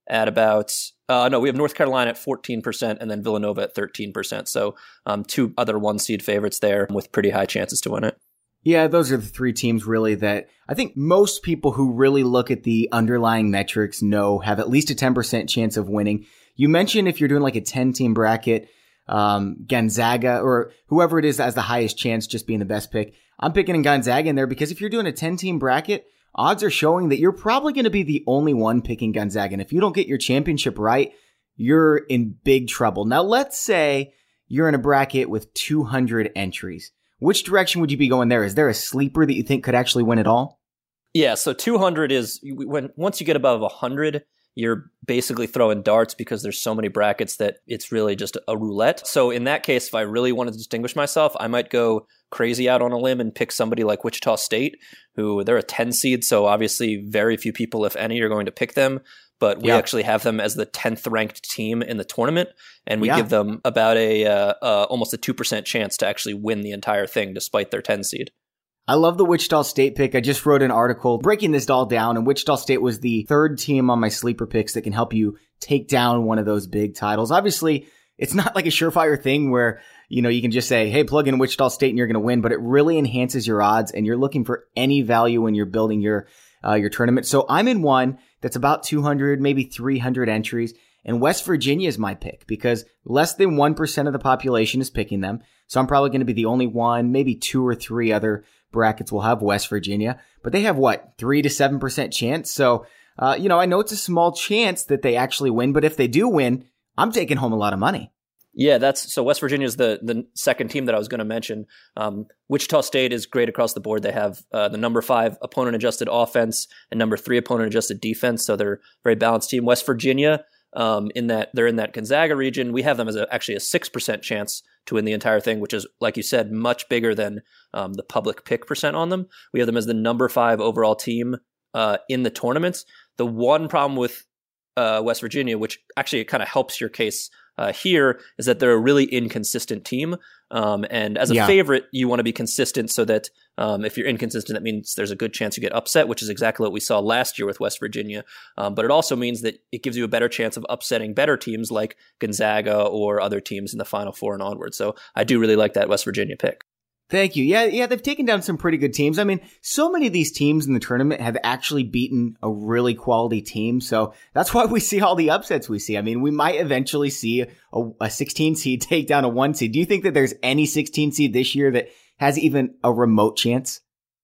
at about, uh, no, we have North Carolina at fourteen percent and then Villanova at thirteen percent. So um, two other one seed favorites there with pretty high chances to win it. Yeah, those are the three teams really that I think most people who really look at the underlying metrics know have at least a ten percent chance of winning. You mentioned if you're doing like a ten-team bracket, um, Gonzaga or whoever it is that has the highest chance just being the best pick. I'm picking Gonzaga in there because if you're doing a ten-team bracket, odds are showing that you're probably going to be the only one picking Gonzaga. And if you don't get your championship right, you're in big trouble. Now, let's say you're in a bracket with two hundred entries. Which direction would you be going there? Is there a sleeper that you think could actually win it all? Yeah, so two hundred is when once you get above one hundred, you're basically throwing darts because there's so many brackets that it's really just a roulette. So in that case, if I really want to distinguish myself, I might go crazy out on a limb and pick somebody like Wichita State, who they're a ten seed. So obviously very few people, if any, are going to pick them. But we yeah. actually have them as the tenth ranked team in the tournament. And we yeah. give them about a uh, uh, almost a two percent chance to actually win the entire thing despite their ten seed. I love the Wichita State pick. I just wrote an article breaking this all down, and Wichita State was the third team on my sleeper picks that can help you take down one of those big titles. Obviously, it's not like a surefire thing where, you know, you can just say, hey, plug in Wichita State and you're going to win, but it really enhances your odds and you're looking for any value when you're building your, uh, your tournament. So I'm in one that's about two hundred, maybe three hundred entries. And West Virginia is my pick because less than one percent of the population is picking them. So I'm probably going to be the only one, maybe two or three other brackets will have West Virginia, but they have what, three to seven percent chance. So, uh, you know, I know it's a small chance that they actually win, but if they do win, I'm taking home a lot of money. Yeah, that's so West Virginia is the, the second team that I was going to mention. Um, Wichita State is great across the board. They have uh, the number five opponent adjusted offense and number three opponent adjusted defense. So they're a very balanced team. West Virginia, um, in that they're in that Gonzaga region. We have them as a, actually a six percent chance to win the entire thing, which is, like you said, much bigger than um, the public pick percent on them. We have them as the number five overall team uh, in the tournaments. The one problem with uh, West Virginia, which actually kind of helps your case Uh, here, is that they're a really inconsistent team. Um, and as a yeah. favorite, you want to be consistent so that um, if you're inconsistent, that means there's a good chance you get upset, which is exactly what we saw last year with West Virginia. Um, but it also means that it gives you a better chance of upsetting better teams like Gonzaga or other teams in the Final Four and onward. So I do really like that West Virginia pick. Thank you. Yeah, yeah, they've taken down some pretty good teams. I mean, so many of these teams in the tournament have actually beaten a really quality team. So that's why we see all the upsets we see. I mean, we might eventually see a, a sixteen seed take down a one seed. Do you think that there's any sixteen seed this year that has even a remote chance?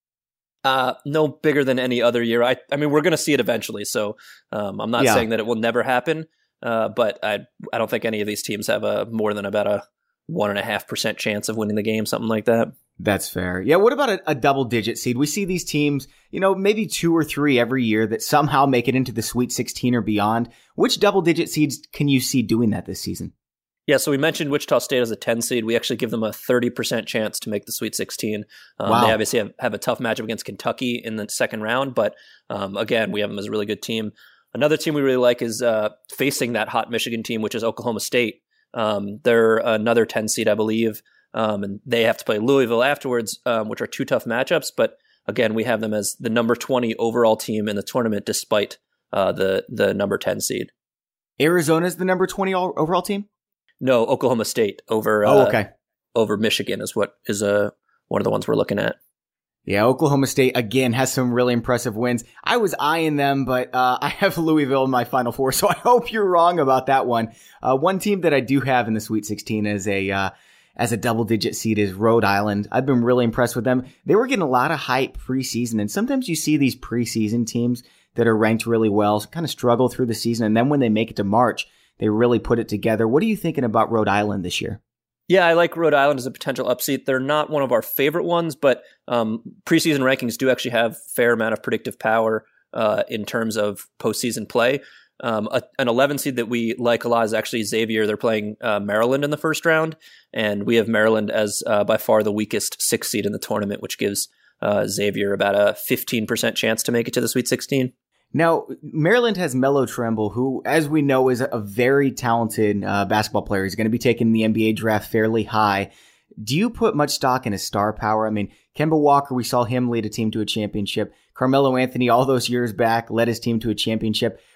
Uh, no bigger than any other year. I, I mean, we're going to see it eventually. So um, I'm not yeah. saying that it will never happen. Uh, but I, I don't think any of these teams have a more than about a one and a half percent chance of winning the game, something like that. That's fair. Yeah. What about a, a double digit seed? We see these teams, you know, maybe two or three every year that somehow make it into the Sweet sixteen or beyond. Which double digit seeds can you see doing that this season? Yeah. So we mentioned Wichita State as a ten seed. We actually give them a thirty percent chance to make the Sweet sixteen. Um, wow. They obviously have, have a tough matchup against Kentucky in the second round, but um, again, we have them as a really good team. Another team we really like is uh, facing that hot Michigan team, which is Oklahoma State. Um, they're another ten seed, I believe, um, and they have to play Louisville afterwards, um, which are two tough matchups. But again, we have them as the number twenty overall team in the tournament, despite uh, the the number ten seed. Arizona is the number twenty overall team? No, Oklahoma State over oh, uh, okay. over Michigan is what is uh, one of the ones we're looking at. Yeah, Oklahoma State, again, has some really impressive wins. I was eyeing them, but uh, I have Louisville in my Final Four, so I hope you're wrong about that one. Uh, one team that I do have in the Sweet sixteen as a uh, as a double-digit seed is Rhode Island. I've been really impressed with them. They were getting a lot of hype preseason, and sometimes you see these preseason teams that are ranked really well kind of struggle through the season, and then when they make it to March, they really put it together. What are you thinking about Rhode Island this year? Yeah, I like Rhode Island as a potential upseed. They're not one of our favorite ones, but um, preseason rankings do actually have a fair amount of predictive power uh, in terms of postseason play. Um, a, an eleven seed that we like a lot is actually Xavier. They're playing uh, Maryland in the first round, and we have Maryland as uh, by far the weakest sixth seed in the tournament, which gives uh, Xavier about a fifteen percent chance to make it to the Sweet sixteen. Now, Maryland has Melo Trimble, who, as we know, is a very talented uh, basketball player. He's going to be taking the N B A draft fairly high. Do you put much stock in his star power? I mean, Kemba Walker, we saw him lead a team to a championship. Carmelo Anthony, all those years back, led his team to a championship.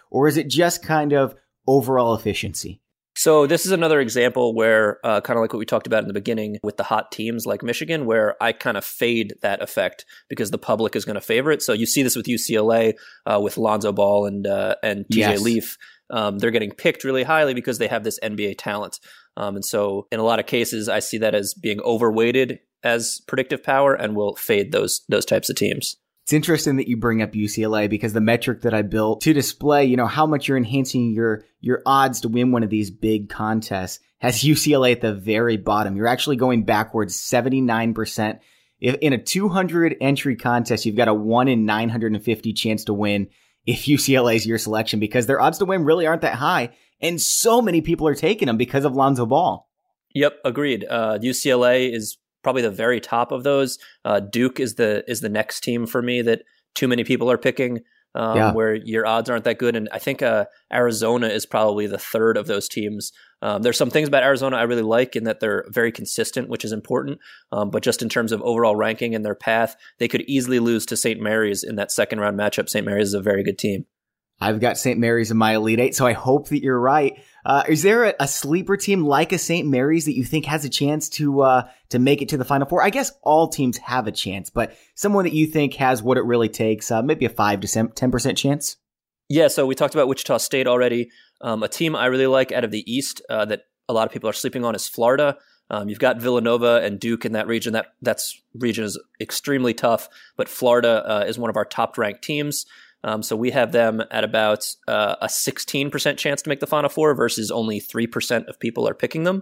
or is it just kind of overall efficiency? So this is another example where, uh, kind of like what we talked about in the beginning with the hot teams like Michigan, where I kind of fade that effect because the public is going to favor it. So you see this with U C L A, uh, with Lonzo Ball and uh, and T J Yes. Leaf. Um, they're getting picked really highly because they have this N B A talent. Um, and so in a lot of cases, I see that as being overweighted as predictive power and will fade those those types of teams. It's interesting that you bring up U C L A because the metric that I built to display, you know, how much you're enhancing your your odds to win one of these big contests has U C L A at the very bottom. You're actually going backwards seventy-nine percent. If in a two hundred entry contest, you've got a one in nine hundred fifty chance to win if U C L A is your selection because their odds to win really aren't that high. And so many people are taking them because of Lonzo Ball. Yep, agreed. Uh, U C L A is probably the very top of those. Uh, Duke is the is the next team for me that too many people are picking, um, Yeah. where your odds aren't that good. And I think uh, Arizona is probably the third of those teams. Um, there's some things about Arizona I really like in that they're very consistent, which is important. Um, but just in terms of overall ranking and their path, they could easily lose to Saint Mary's in that second round matchup. Saint Mary's is a very good team. I've got Saint Mary's in my Elite Eight, so I hope that you're right. Uh, is there a, a sleeper team like a Saint Mary's that you think has a chance to uh, to make it to the Final Four? I guess all teams have a chance, but someone that you think has what it really takes, uh, maybe a five to ten percent chance? Yeah, so we talked about Wichita State already. Um, a team I really like out of the East uh, that a lot of people are sleeping on is Florida. Um, you've got Villanova and Duke in that region. That that's region is extremely tough, but Florida uh, is one of our top-ranked teams. Um, so we have them at about uh, a sixteen percent chance to make the Final Four versus only three percent of people are picking them.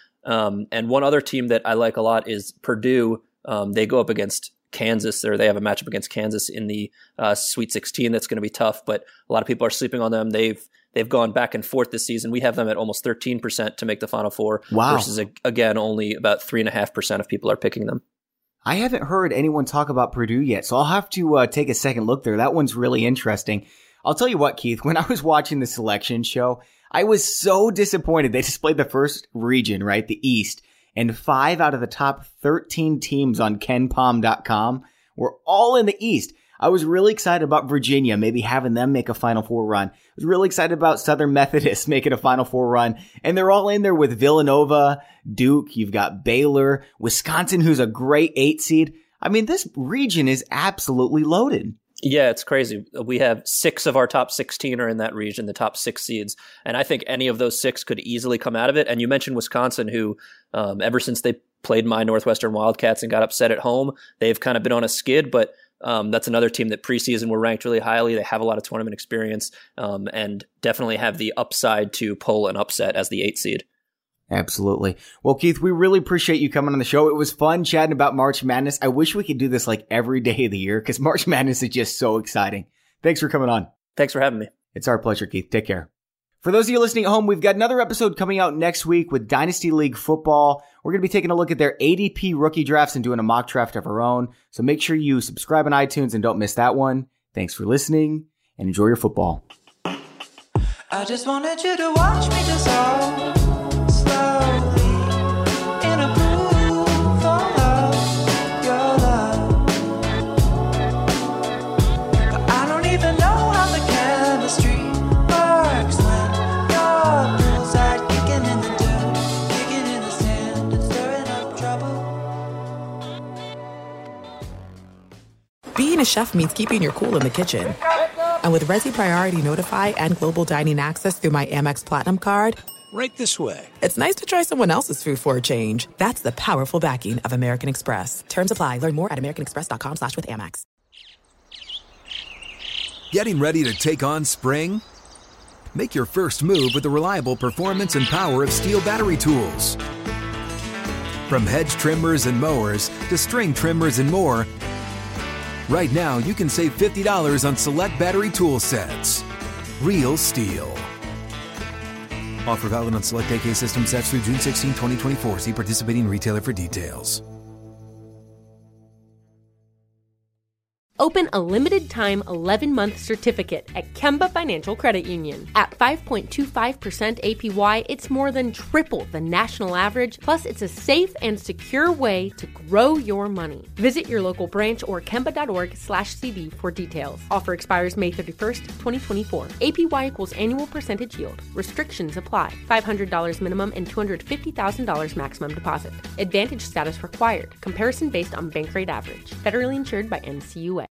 Um, and one other team that I like a lot is Purdue. Um, they go up against Kansas, or they have a matchup against Kansas in the uh, Sweet sixteen. That's going to be tough, but a lot of people are sleeping on them. They've they've gone back and forth this season. We have them at almost thirteen percent to make the Final Four Wow. versus, again, only about three point five percent of people are picking them. I haven't heard anyone talk about Purdue yet, so I'll have to uh, take a second look there. That one's really interesting. I'll tell you what, Keith, when I was watching the selection show, I was so disappointed. They displayed the first region, right, the East, and five out of the top thirteen teams on Ken Pom dot com were all in the East. I was really excited about Virginia, maybe having them make a Final Four run. I was really excited about Southern Methodist making a Final Four run. And they're all in there with Villanova, Duke, you've got Baylor, Wisconsin, who's a great eight seed. I mean, this region is absolutely loaded. Yeah, it's crazy. We have six of our top sixteen are in that region, the top six seeds. And I think any of those six could easily come out of it. And you mentioned Wisconsin, who um, ever since they played my Northwestern Wildcats and got upset at home, they've kind of been on a skid. But um, that's another team that preseason were ranked really highly. They have a lot of tournament experience um, and definitely have the upside to pull an upset as the eight seed. Absolutely. Well, Keith, we really appreciate you coming on the show. It was fun chatting about March Madness. I wish we could do this like every day of the year because March Madness is just so exciting. Thanks for coming on. Thanks for having me. It's our pleasure, Keith. Take care. For those of you listening at home, we've got another episode coming out next week with Dynasty League Football. We're going to be taking a look at their A D P rookie drafts and doing a mock draft of our own. So make sure you subscribe on iTunes and don't miss that one. Thanks for listening and enjoy your football. I just wanted you to watch me dissolve slowly in a groove of your love. But I don't even know how the chemistry works when your bullseye kicking in the dirt, kicking in the sand and stirring up trouble. Being a chef means keeping your cool in the kitchen. And with Resi Priority Notify and Global Dining Access through my Amex Platinum card, Right this way. it's nice to try someone else's food for a change. That's the powerful backing of American Express. Terms apply. Learn more at americanexpress.com slash with Amex. Getting ready to take on spring? Make your first move with the reliable performance and power of Steel battery tools. From hedge trimmers and mowers to string trimmers and more, right now you can save fifty dollars on select battery tool sets. Real Steel. Offer valid on select A K system sets through June sixteenth, twenty twenty-four. See participating retailer for details. Open a limited-time eleven-month certificate at Kemba Financial Credit Union. At five point two five percent A P Y, it's more than triple the national average, plus it's a safe and secure way to grow your money. Visit your local branch or kemba.org slash CD for details. Offer expires May thirty-first, twenty twenty-four. A P Y equals annual percentage yield. Restrictions apply. five hundred dollars minimum and two hundred fifty thousand dollars maximum deposit. Advantage status required. Comparison based on bank rate average. Federally insured by N C U A.